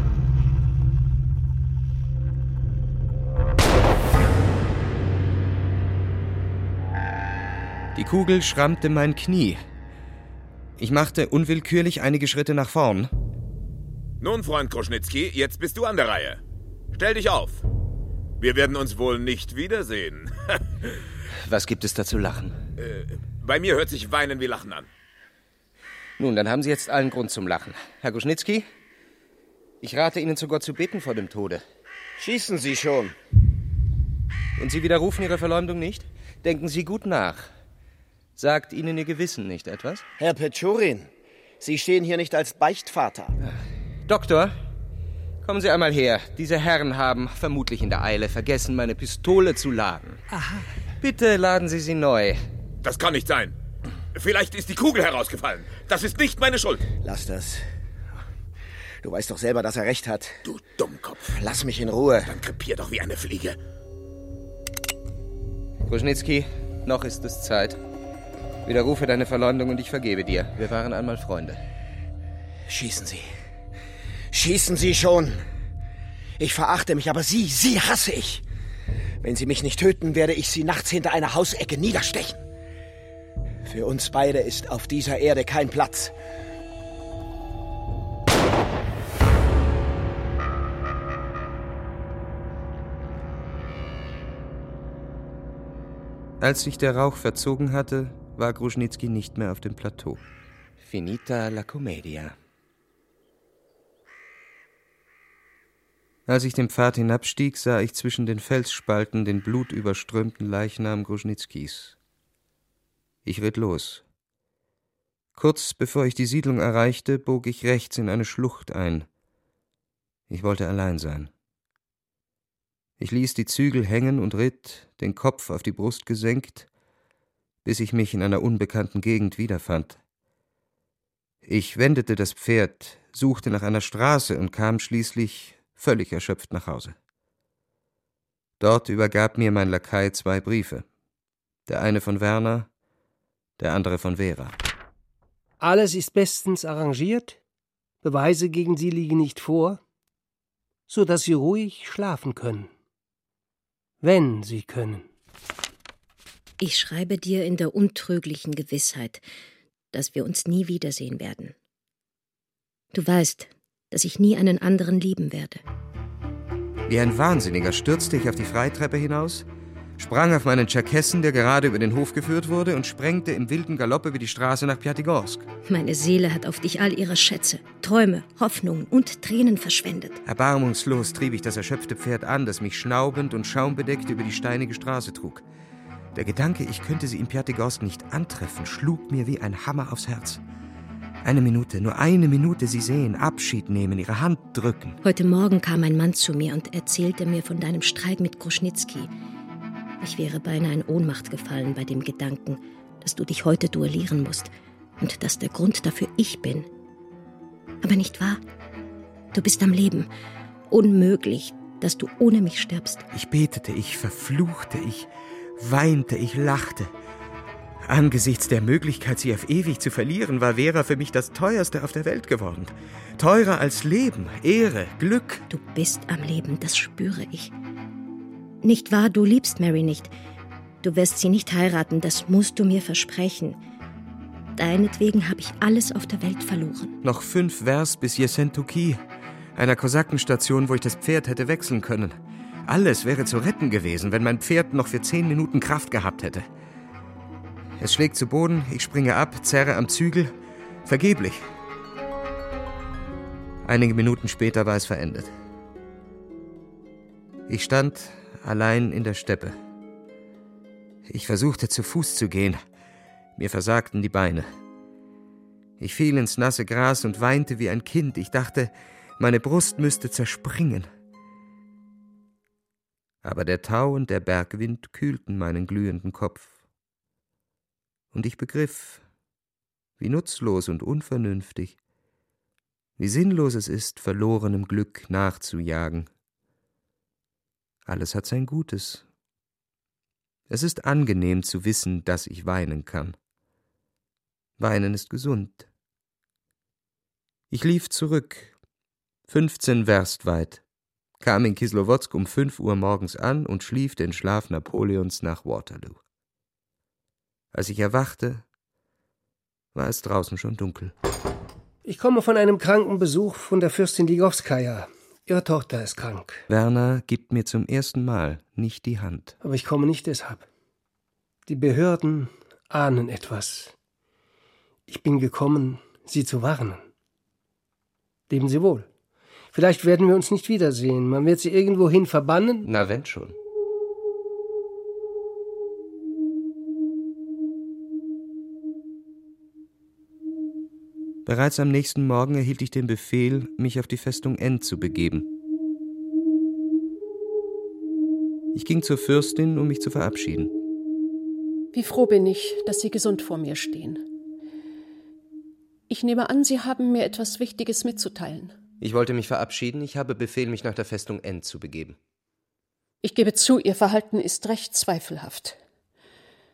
Die Kugel schrammte mein Knie. Ich machte unwillkürlich einige Schritte nach vorn. Nun, Freund Gruschnitzki, jetzt bist du an der Reihe. Stell dich auf. Wir werden uns wohl nicht wiedersehen. Was gibt es da zu lachen? Bei mir hört sich Weinen wie Lachen an. Nun, dann haben Sie jetzt allen Grund zum Lachen. Herr Gruschnitzki, ich rate Ihnen, zu Gott zu beten vor dem Tode. Schießen Sie schon. Und Sie widerrufen Ihre Verleumdung nicht? Denken Sie gut nach. Sagt Ihnen Ihr Gewissen nicht etwas? Herr Pechorin, Sie stehen hier nicht als Beichtvater. Doktor, kommen Sie einmal her. Diese Herren haben, vermutlich in der Eile, vergessen, meine Pistole zu laden. Aha. Bitte laden Sie sie neu. Das kann nicht sein. Vielleicht ist die Kugel herausgefallen. Das ist nicht meine Schuld. Lass das. Du weißt doch selber, dass er recht hat. Du Dummkopf. Lass mich in Ruhe. Dann krepier doch wie eine Fliege. Gruschnitzki, noch ist es Zeit. Widerrufe deine Verleumdung und ich vergebe dir. Wir waren einmal Freunde. Schießen Sie. Schießen Sie schon. Ich verachte mich, aber Sie hasse ich. Wenn Sie mich nicht töten, werde ich Sie nachts hinter einer Hausecke niederstechen. Für uns beide ist auf dieser Erde kein Platz. Als sich der Rauch verzogen hatte, war Gruschnizki nicht mehr auf dem Plateau. Finita la commedia. Als ich den Pfad hinabstieg, sah ich zwischen den Felsspalten den blutüberströmten Leichnam Gruschnitzkis. Ich ritt los. Kurz bevor ich die Siedlung erreichte, bog ich rechts in eine Schlucht ein. Ich wollte allein sein. Ich ließ die Zügel hängen und ritt, den Kopf auf die Brust gesenkt, bis ich mich in einer unbekannten Gegend wiederfand. Ich wendete das Pferd, suchte nach einer Straße und kam schließlich völlig erschöpft nach Hause. Dort übergab mir mein Lakai 2 Briefe. Der eine von Werner, der andere von Vera. Alles ist bestens arrangiert, Beweise gegen Sie liegen nicht vor, so dass Sie ruhig schlafen können. Wenn Sie können. Ich schreibe dir in der untrüglichen Gewissheit, dass wir uns nie wiedersehen werden. Du weißt, dass ich nie einen anderen lieben werde. Wie ein Wahnsinniger stürzte ich auf die Freitreppe hinaus, sprang auf meinen Tscherkessen, der gerade über den Hof geführt wurde, und sprengte im wilden Galopp über die Straße nach Pjatigorsk. Meine Seele hat auf dich all ihre Schätze, Träume, Hoffnungen und Tränen verschwendet. Erbarmungslos trieb ich das erschöpfte Pferd an, das mich schnaubend und schaumbedeckt über die steinige Straße trug. Der Gedanke, ich könnte sie in Pjatigorsk nicht antreffen, schlug mir wie ein Hammer aufs Herz. Eine Minute, nur eine Minute sie sehen, Abschied nehmen, ihre Hand drücken. Heute Morgen kam ein Mann zu mir und erzählte mir von deinem Streit mit Gruschnitzki. Ich wäre beinahe in Ohnmacht gefallen bei dem Gedanken, dass du dich heute duellieren musst und dass der Grund dafür ich bin. Aber nicht wahr? Du bist am Leben. Unmöglich, dass du ohne mich stirbst. Ich betete, ich verfluchte, ich weinte, ich lachte. Angesichts der Möglichkeit, sie auf ewig zu verlieren, war Vera für mich das Teuerste auf der Welt geworden. Teurer als Leben, Ehre, Glück. Du bist am Leben, das spüre ich. Nicht wahr, du liebst Mary nicht. Du wirst sie nicht heiraten, das musst du mir versprechen. Deinetwegen habe ich alles auf der Welt verloren. Noch 5 Vers bis Jessentuki, einer Kosakenstation, wo ich das Pferd hätte wechseln können. Alles wäre zu retten gewesen, wenn mein Pferd noch für 10 Minuten Kraft gehabt hätte. Es schlägt zu Boden, ich springe ab, zerre am Zügel. Vergeblich. Einige Minuten später war es verendet. Ich stand allein in der Steppe. Ich versuchte, zu Fuß zu gehen. Mir versagten die Beine. Ich fiel ins nasse Gras und weinte wie ein Kind. Ich dachte, meine Brust müsste zerspringen. Aber der Tau und der Bergwind kühlten meinen glühenden Kopf. Und ich begriff, wie nutzlos und unvernünftig, wie sinnlos es ist, verlorenem Glück nachzujagen. Alles hat sein Gutes. Es ist angenehm zu wissen, dass ich weinen kann. Weinen ist gesund. Ich lief zurück, 15 Werst weit, kam in Kislowodsk um 5 Uhr morgens an und schlief den Schlaf Napoleons nach Waterloo. Als ich erwachte, war es draußen schon dunkel. Ich komme von einem Krankenbesuch von der Fürstin Ligowskaja. Ihre Tochter ist krank. Werner gibt mir zum ersten Mal nicht die Hand. Aber ich komme nicht deshalb. Die Behörden ahnen etwas. Ich bin gekommen, Sie zu warnen. Leben Sie wohl. Vielleicht werden wir uns nicht wiedersehen. Man wird Sie irgendwohin verbannen. Na, wenn schon. Bereits am nächsten Morgen erhielt ich den Befehl, mich auf die Festung N zu begeben. Ich ging zur Fürstin, um mich zu verabschieden. Wie froh bin ich, dass Sie gesund vor mir stehen. Ich nehme an, Sie haben mir etwas Wichtiges mitzuteilen. Ich wollte mich verabschieden. Ich habe Befehl, mich nach der Festung N zu begeben. Ich gebe zu, Ihr Verhalten ist recht zweifelhaft.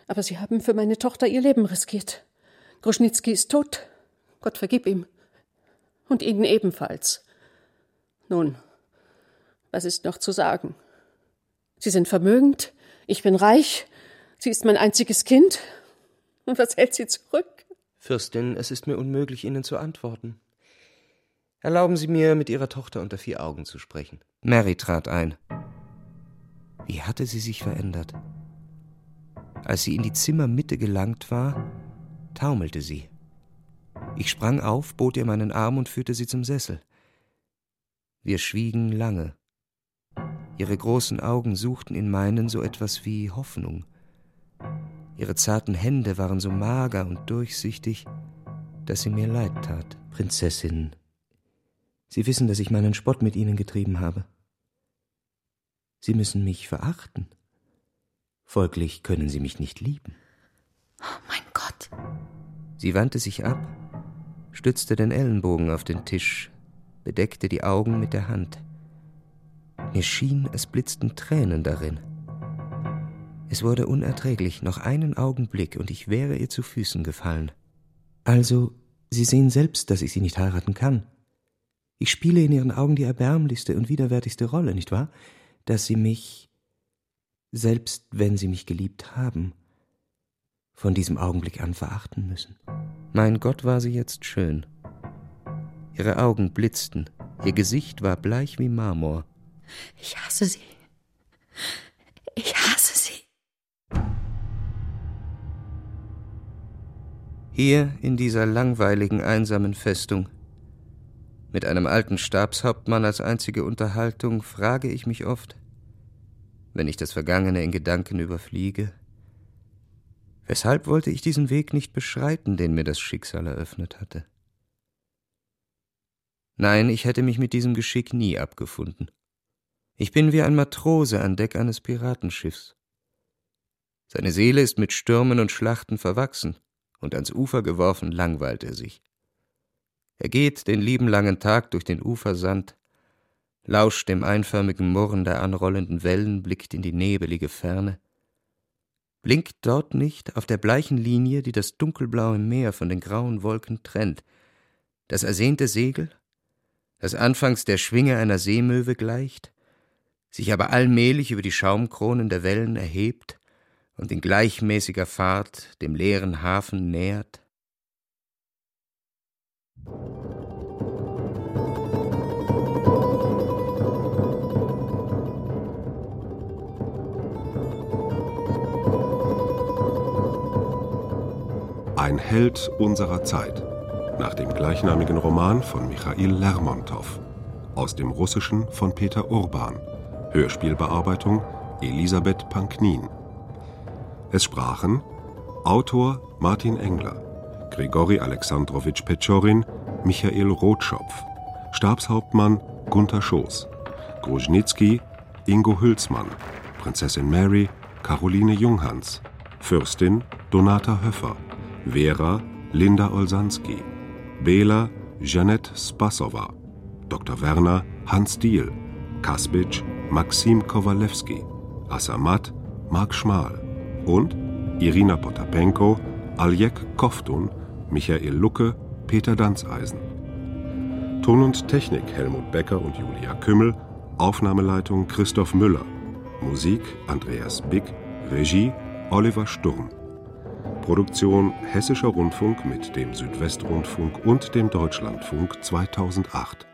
Aber Sie haben für meine Tochter ihr Leben riskiert. Gruschnicki ist tot. Gott vergib ihm. Und Ihnen ebenfalls. Nun, was ist noch zu sagen? Sie sind vermögend, ich bin reich, sie ist mein einziges Kind. Und was hält Sie zurück? Fürstin, es ist mir unmöglich, Ihnen zu antworten. Erlauben Sie mir, mit Ihrer Tochter unter 4 Augen zu sprechen. Mary trat ein. Wie hatte sie sich verändert? Als sie in die Zimmermitte gelangt war, taumelte sie. Ich sprang auf, bot ihr meinen Arm und führte sie zum Sessel. Wir schwiegen lange. Ihre großen Augen suchten in meinen so etwas wie Hoffnung. Ihre zarten Hände waren so mager und durchsichtig, dass sie mir leid tat. Prinzessin, Sie wissen, dass ich meinen Spott mit Ihnen getrieben habe. Sie müssen mich verachten. Folglich können Sie mich nicht lieben. Oh mein Gott! Sie wandte sich ab, stützte den Ellenbogen auf den Tisch, bedeckte die Augen mit der Hand. Mir schien, es blitzten Tränen darin. Es wurde unerträglich, noch einen Augenblick, und ich wäre ihr zu Füßen gefallen. Also, Sie sehen selbst, dass ich Sie nicht heiraten kann. Ich spiele in Ihren Augen die erbärmlichste und widerwärtigste Rolle, nicht wahr? Dass Sie mich, selbst wenn Sie mich geliebt haben, von diesem Augenblick an verachten müssen. Mein Gott, war sie jetzt schön. Ihre Augen blitzten, ihr Gesicht war bleich wie Marmor. Ich hasse Sie. Ich hasse Sie. Hier in dieser langweiligen, einsamen Festung, mit einem alten Stabshauptmann als einzige Unterhaltung, frage ich mich oft, wenn ich das Vergangene in Gedanken überfliege, weshalb wollte ich diesen Weg nicht beschreiten, den mir das Schicksal eröffnet hatte? Nein, ich hätte mich mit diesem Geschick nie abgefunden. Ich bin wie ein Matrose an Deck eines Piratenschiffs. Seine Seele ist mit Stürmen und Schlachten verwachsen, und ans Ufer geworfen langweilt er sich. Er geht den lieben langen Tag durch den Ufersand, lauscht dem einförmigen Murren der anrollenden Wellen, blickt in die nebelige Ferne. Blinkt dort nicht auf der bleichen Linie, die das dunkelblaue Meer von den grauen Wolken trennt, das ersehnte Segel, das anfangs der Schwinge einer Seemöwe gleicht, sich aber allmählich über die Schaumkronen der Wellen erhebt und in gleichmäßiger Fahrt dem leeren Hafen nähert? Ein Held unserer Zeit, nach dem gleichnamigen Roman von Michail Lermontow, aus dem Russischen von Peter Urban, Hörspielbearbeitung Elisabeth Panknin. Es sprachen Autor Martin Engler, Grigori Alexandrowitsch Pechorin, Michael Rotschopf, Stabshauptmann Gunther Schoß, Gruschnicki Ingo Hülsmann, Prinzessin Mary Caroline Junghans, Fürstin Donata Höffer, Vera Linda Olsanski, Bela Jeanette Spassowa, Dr. Werner Hans Diehl, Kaspic Maxim Kowalewski, Assamat Marc Schmal und Irina Potapenko, Aljek Koftun, Michael Lucke, Peter Danzeisen. Ton und Technik Helmut Becker und Julia Kümmel, Aufnahmeleitung Christoph Müller, Musik Andreas Bick, Regie Oliver Sturm. Produktion Hessischer Rundfunk mit dem Südwestrundfunk und dem Deutschlandfunk 2008.